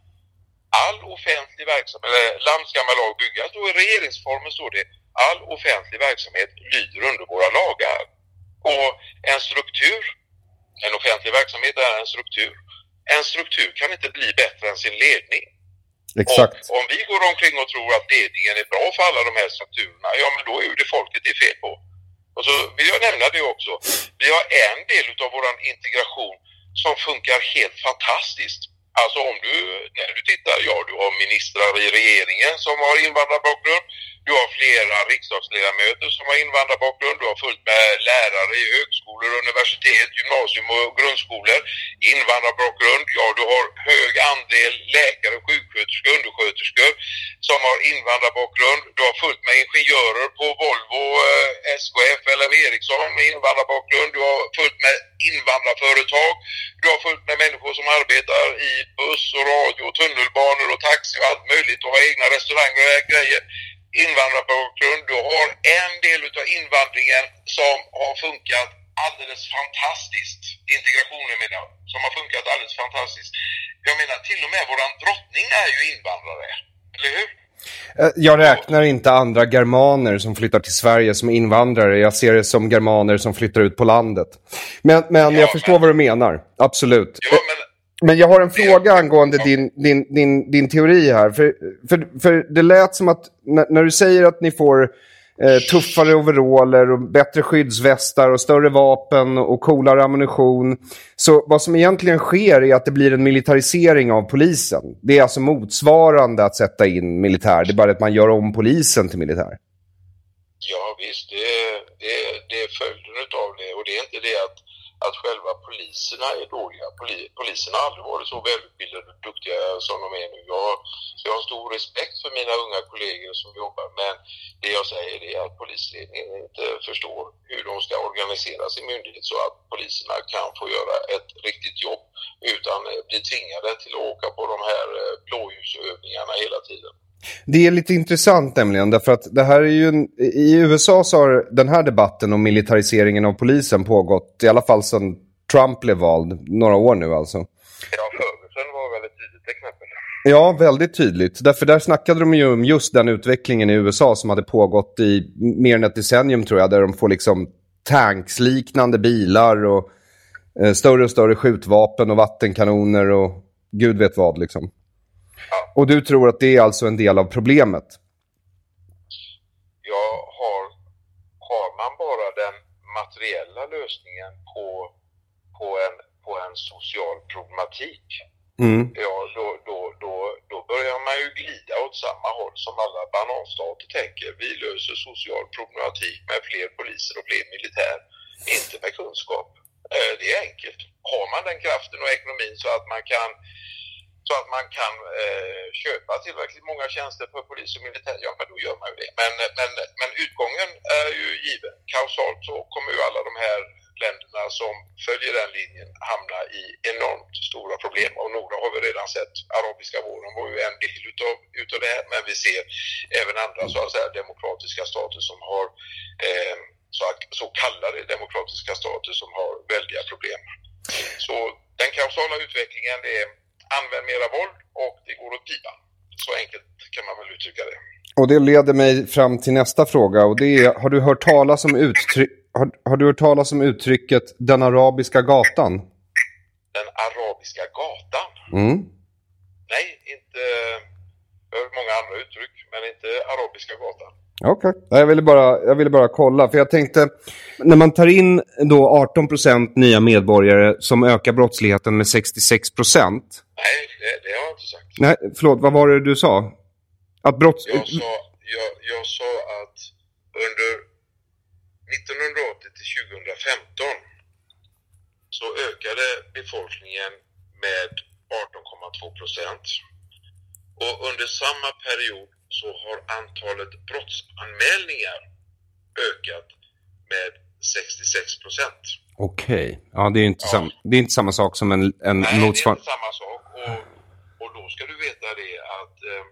All offentlig verksamhet, eller landsgammal lag byggas, då i regeringsformen står det all offentlig verksamhet lyder under våra lagar. Och en struktur, en offentlig verksamhet är en struktur. En struktur kan inte bli bättre än sin ledning. Exakt. Och om vi går omkring och tror att ledningen är bra för alla de här strukturerna, ja men då är ju det folket det är fel på. Och så vill jag nämna det också. Vi har en del av vår integration som funkar helt fantastiskt. Alltså om du, när du tittar, ja du har ministrar i regeringen som har invandrarbakgrund. Du har flera riksdagsledamöter som har invandrarbakgrund. Du har fullt med lärare i högskolor, universitet, gymnasium och grundskolor. Invandrarbakgrund. Ja, du har hög andel läkare, sjuksköterskor, undersköterskor som har invandrarbakgrund. Du har fullt med ingenjörer på Volvo, S K F eller Ericsson med invandrarbakgrund. Du har fullt med invandrarföretag. Du har fullt med människor som arbetar i buss och radio och tunnelbanor och taxi och allt möjligt och har egna restauranger och grejer. Invandrarbakgrund. Du har en del av invandringen som har funkat alldeles fantastiskt. Integrationen menar jag, som har funkat alldeles fantastiskt. Jag menar, till och med våran drottning är ju invandrare, eller hur? Jag räknar inte andra germaner som flyttar till Sverige som invandrare. Jag ser det som germaner som flyttar ut på landet. Men, men ja, jag förstår men... vad du menar, absolut. Ja, men... Men jag har en fråga angående din, din, din, din teori här. För, för, för det lät som att när, när du säger att ni får eh, tuffare overaller och bättre skyddsvästar och större vapen och coolare ammunition. Så vad som egentligen sker är att det blir en militarisering av polisen. Det är alltså motsvarande att sätta in militär. Det är bara att man gör om polisen till militär. Ja visst, det är, det är, det är följden av det. Och det är inte det att att själva poliserna är dåliga. Poliserna har aldrig varit så välutbildade och duktiga som de är nu. Jag har, jag har stor respekt för mina unga kollegor som jobbar, men det jag säger är att polisledningen inte förstår hur de ska organisera sin myndighet så att poliserna kan få göra ett riktigt jobb utan bli tvingade till att åka på de här blåljusövningarna hela tiden. Det är lite intressant nämligen, därför att det här är ju en, i U S A så har den här debatten om militariseringen av polisen pågått i alla fall sedan Trump blev vald, några år nu alltså. Ja, Ferguson var väldigt tydligt exempel. Ja, väldigt tydligt. Därför där snackade de ju om just den utvecklingen i U S A som hade pågått i mer än ett decennium tror jag, där de får liksom tanksliknande bilar och eh, större och större skjutvapen och vattenkanoner och gud vet vad liksom. Ja. Och du tror att det är alltså en del av problemet? Ja, har, har man bara den materiella lösningen på, på, en, på en social problematik, mm. ja, då, då, då, då börjar man ju glida åt samma håll som alla bananstater tänker. Vi löser social problematik med fler poliser och fler militär, inte med kunskap. Det är enkelt. Har man den kraften och ekonomin så att man kan så att man kan eh, köpa tillräckligt många tjänster för polis och militär, ja men då gör man ju det. Men, men, men utgången är ju given. Kausalt så kommer ju alla de här länderna som följer den linjen hamna i enormt stora problem. Och några har vi redan sett. Arabiska våren var ju en del utav, utav det här, men vi ser även andra så att säga demokratiska stater som har eh, så, så kallade demokratiska stater som har väldiga problem. Så den kausala utvecklingen det är använd mera våld och det går åt pipan. Så enkelt kan man väl uttrycka det. Och det leder mig fram till nästa fråga. Och det är, har du hört talas om, uttry- har, har du hört talas om uttrycket den arabiska gatan? Den arabiska gatan? Mm. Nej, inte... Jag har hört många andra uttryck, men inte arabiska gatan. Okej, okay. jag, ville bara, jag ville bara kolla. För jag tänkte, när man tar in då arton procent nya medborgare som ökar brottsligheten med sextiosex procent. Nej, det, det har jag inte sagt. Nej, förlåt, vad var det du sa? Att brotts... jag, sa jag, jag sa att under nittonhundraåttio till tjugohundrafemton så ökade befolkningen med arton komma två procent. Och under samma period så har antalet brottsanmälningar ökat med sextiosex procent. Okej, okay. Ja, det är inte, ja. Sam, det är inte samma sak som en, en Nej, motsvar... det är inte samma sak. Och, och då ska du veta det att eh,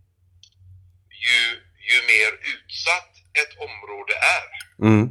ju, ju mer utsatt ett område är, mm.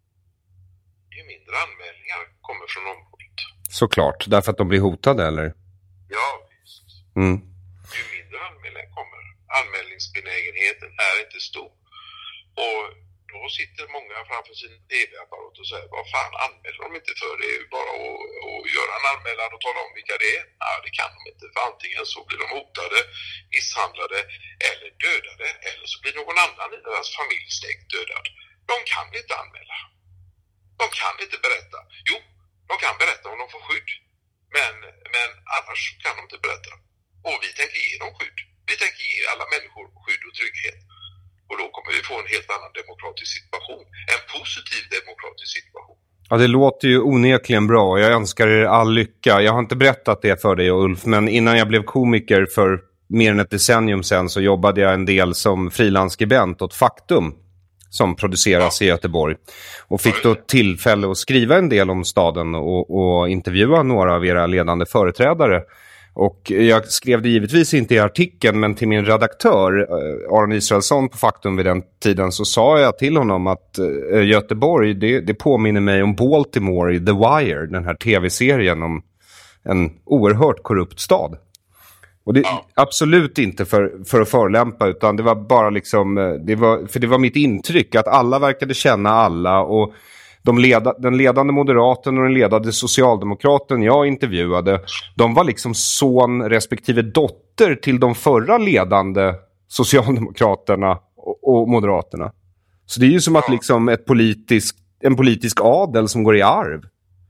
ju mindre anmälningar kommer från området. Såklart, därför att de blir hotade, eller? Ja, visst. Mm. Ju mindre anmälningar kommer. Anmälningsbenägenheten är inte stor. Och då sitter många framför sin T V-apparat och säger, vad fan anmäler de inte för? Det är ju bara att, att göra en anmälan och tala om vilka det är. Nej, det kan de inte. För antingen så blir de hotade, misshandlade eller dödade. Eller så blir någon annan i deras familj stängt dödad. De kan inte anmäla. De kan inte berätta. Jo, de kan berätta om de får skydd. Men, men annars kan de inte berätta. Och vi tänker ge dem skydd. Vi tänker ge alla människor skydd och trygghet. Och då kommer vi få en helt annan demokratisk situation. En positiv demokratisk situation. Ja, det låter ju onekligen bra. Jag önskar er all lycka. Jag har inte berättat det för dig, Ulf. Men innan jag blev komiker för mer än ett decennium sedan så jobbade jag en del som frilansskribent åt Faktum som produceras ja. i Göteborg. Och fick då tillfälle att skriva en del om staden och, och intervjua några av era ledande företrädare. Och jag skrev det givetvis inte i artikeln, men till min redaktör Aron Israelsson på Faktum vid den tiden så sa jag till honom att Göteborg, det, det påminner mig om Baltimore i The Wire, den här tv-serien om en oerhört korrupt stad. Och det ja. absolut inte för, för att förlämpa, utan det var bara liksom, det var, för det var mitt intryck att alla verkade känna alla och De leda, den ledande moderaten och den ledande socialdemokraten jag intervjuade, de var liksom son respektive dotter till de förra ledande socialdemokraterna och, och moderaterna. Så det är ju som att liksom ett politisk, en politisk adel som går i arv.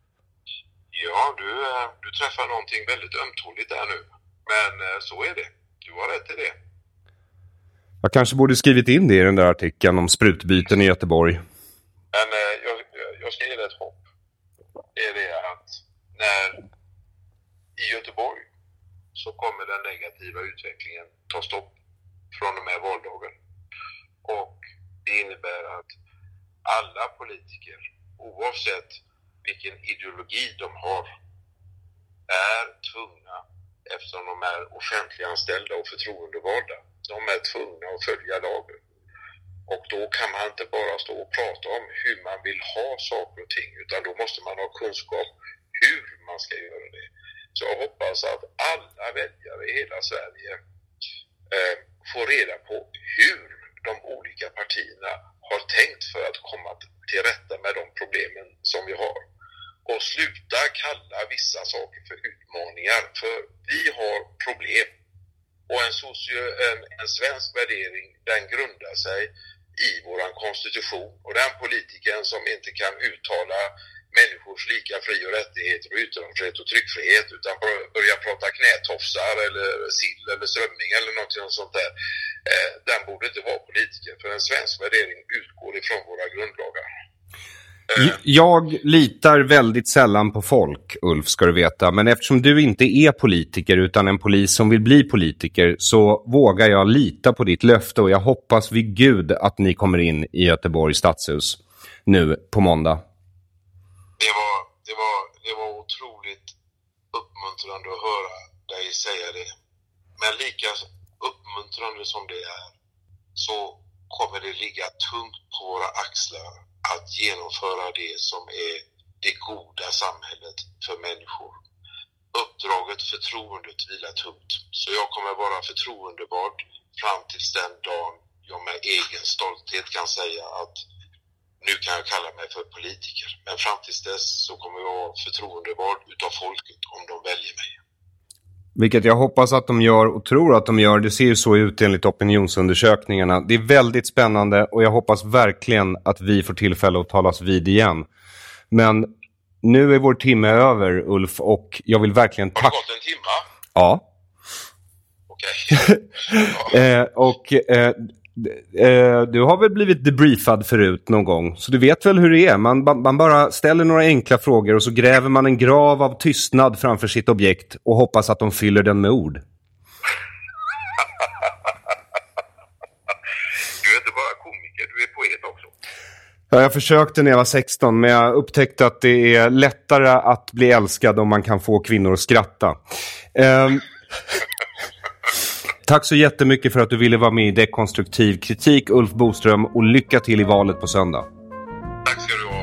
Ja, du, du träffar någonting väldigt ömtåligt där nu. Men så är det. Du har rätt i det. Jag kanske borde skrivit in det i den där artikeln om sprutbyten i Göteborg. Men jag Jag ska ge dig ett hopp. Det är det att när i Göteborg så kommer den negativa utvecklingen ta stopp från och med valdagen. Och det innebär att alla politiker, oavsett vilken ideologi de har, är tvungna, eftersom de är offentliganställda och förtroendevalda, de är tvungna att följa lagen. Och då kan man inte bara stå och prata om hur man vill ha saker och ting, utan då måste man ha kunskap hur man ska göra det. Så jag hoppas att alla väljare i hela Sverige eh, får reda på hur de olika partierna har tänkt för att komma till rätta med de problemen som vi har. Och sluta kalla vissa saker för utmaningar, för vi har problem. Och en, socio, en, en svensk värdering, den grundar sig i våran konstitution, och den politikern som inte kan uttala människors lika fri- och rättigheter och yttrandefrihet och tryckfrihet utan börja prata knätofsar eller sill eller strömming eller något sånt där, eh, den borde inte vara politiker, för en svensk värdering utgår ifrån våra grundlagar. Jag litar väldigt sällan på folk, Ulf, ska du veta. Men eftersom du inte är politiker utan en polis som vill bli politiker, så vågar jag lita på ditt löfte. Och jag hoppas vid Gud att ni kommer in i Göteborgs stadshus nu på måndag. Det var, det var, det var otroligt uppmuntrande att höra dig säga det. Men lika uppmuntrande som det är, så kommer det ligga tungt på våra axlar att genomföra det som är det goda samhället för människor. Uppdraget, förtroendet vilar tungt. Så jag kommer vara förtroendevald fram till den dagen jag med egen stolthet kan säga att nu kan jag kalla mig för politiker. Men fram till dess så kommer jag vara förtroendevald utav folket om de väljer mig. Vilket jag hoppas att de gör och tror att de gör. Det ser ju så ut enligt opinionsundersökningarna. Det är väldigt spännande och jag hoppas verkligen att vi får tillfälle att talas vid igen. Men nu är vår timme över, Ulf, och jag vill verkligen tacka... Har det gått en timma? Ja. Okej. Okay. eh, och eh, eh, du har väl blivit debriefad förut någon gång, så du vet väl hur det är. Man, man bara ställer några enkla frågor och så gräver man en grav av tystnad framför sitt objekt och hoppas att de fyller den med ord. Du är inte bara komiker, du är poet också. Ja, jag försökte när jag var sexton, men jag upptäckte att det är lättare att bli älskad om man kan få kvinnor att skratta. Um, tack så jättemycket för att du ville vara med i Dekonstruktiv kritik, Ulf Boström, och lycka till i valet på söndag. Tack ska du ha.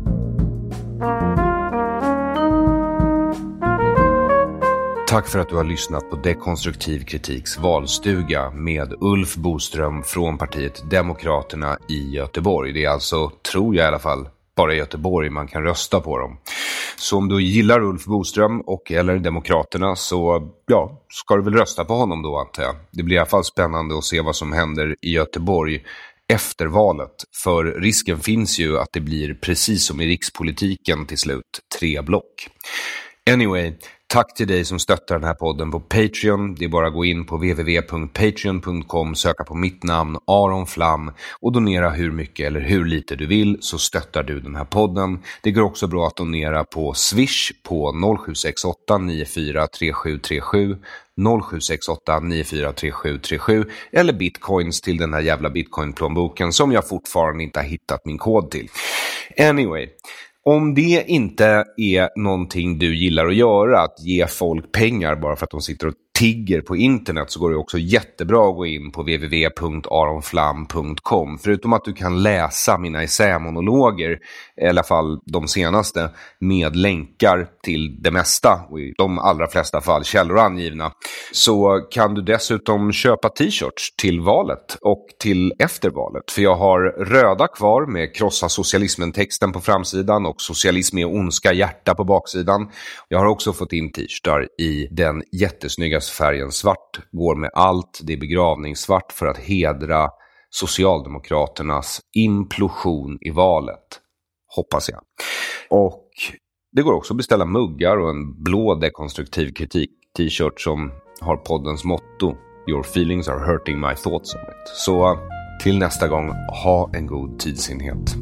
Tack för att du har lyssnat på Dekonstruktiv kritiks valstuga med Ulf Boström från partiet Demokraterna i Göteborg. Det är alltså, tror jag i alla fall, bara i Göteborg man kan rösta på dem. Så om du gillar Ulf Boström och eller Demokraterna så ja, ska du väl rösta på honom då, antar jag. Det blir i alla fall spännande att se vad som händer i Göteborg efter valet. För risken finns ju att det blir precis som i rikspolitiken till slut, tre block. Anyway, tack till dig som stöttar den här podden på Patreon. Det är bara att gå in på w w w punkt patreon punkt com, söka på mitt namn Aron Flam och donera hur mycket eller hur lite du vill, så stöttar du den här podden. Det går också bra att donera på Swish på noll sju sex åtta nio fyra tre sju tre sju, noll sju sex åtta nio fyra tre sju tre sju, eller bitcoins till den här jävla bitcoin-plånboken som jag fortfarande inte har hittat min kod till. Anyway, om det inte är någonting du gillar att göra, att ge folk pengar bara för att de sitter och tigger på internet, så går det också jättebra att gå in på w w w punkt aronflam punkt com. Förutom att du kan läsa mina essämonologer, i alla fall de senaste, med länkar till det mesta och i de allra flesta fall källor angivna, så kan du dessutom köpa t-shirts till valet och till efter valet. För jag har röda kvar med krossa socialismen-texten på framsidan och socialism är ondska hjärta på baksidan. Jag har också fått in t-shirtar i den jättesnygga färgen svart, går med allt, det är begravningssvart för att hedra Socialdemokraternas implosion i valet, hoppas jag. Och det går också att beställa muggar och en blå dekonstruktiv kritik t-shirt som har poddens motto Your feelings are hurting my thoughts on it. Så till nästa gång, ha en god tidsenhet.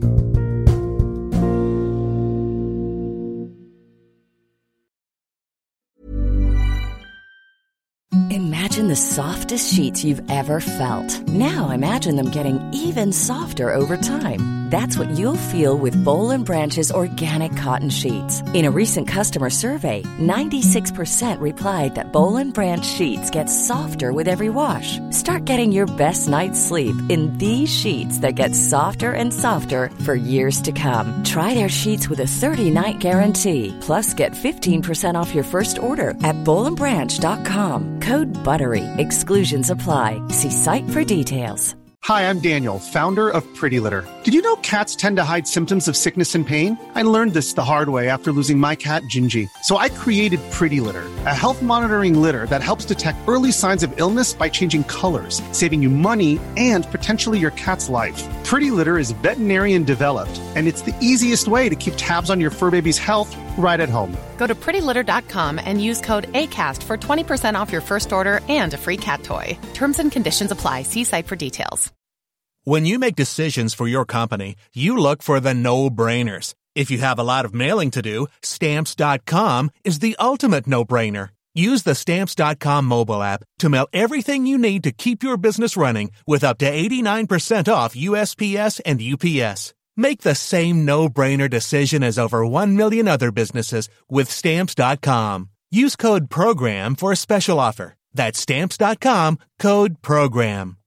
Imagine the softest sheets you've ever felt. Now imagine them getting even softer over time. That's what you'll feel with Boll and Branch's organic cotton sheets. In a recent customer survey, ninety-six percent replied that Boll and Branch sheets get softer with every wash. Start getting your best night's sleep in these sheets that get softer and softer for years to come. Try their sheets with a thirty-night guarantee. Plus, get fifteen percent off your first order at boll and branch dot com. Code BUTTERY. Exclusions apply. See site for details. Hi, I'm Daniel, founder of Pretty Litter. Did you know cats tend to hide symptoms of sickness and pain? I learned this the hard way after losing my cat, Gingy. So I created Pretty Litter, a health monitoring litter that helps detect early signs of illness by changing colors, saving you money and potentially your cat's life. Pretty Litter is veterinarian developed, and it's the easiest way to keep tabs on your fur baby's health right at home. Go to pretty litter dot com and use code ACAST for twenty percent off your first order and a free cat toy. Terms and conditions apply. See site for details. When you make decisions for your company, you look for the no-brainers. If you have a lot of mailing to do, stamps dot com is the ultimate no-brainer. Use the stamps dot com mobile app to mail everything you need to keep your business running with up to eighty-nine percent off U S P S and U P S. Make the same no-brainer decision as over one million other businesses with stamps dot com. Use code PROGRAM for a special offer. That's stamps dot com, code PROGRAM.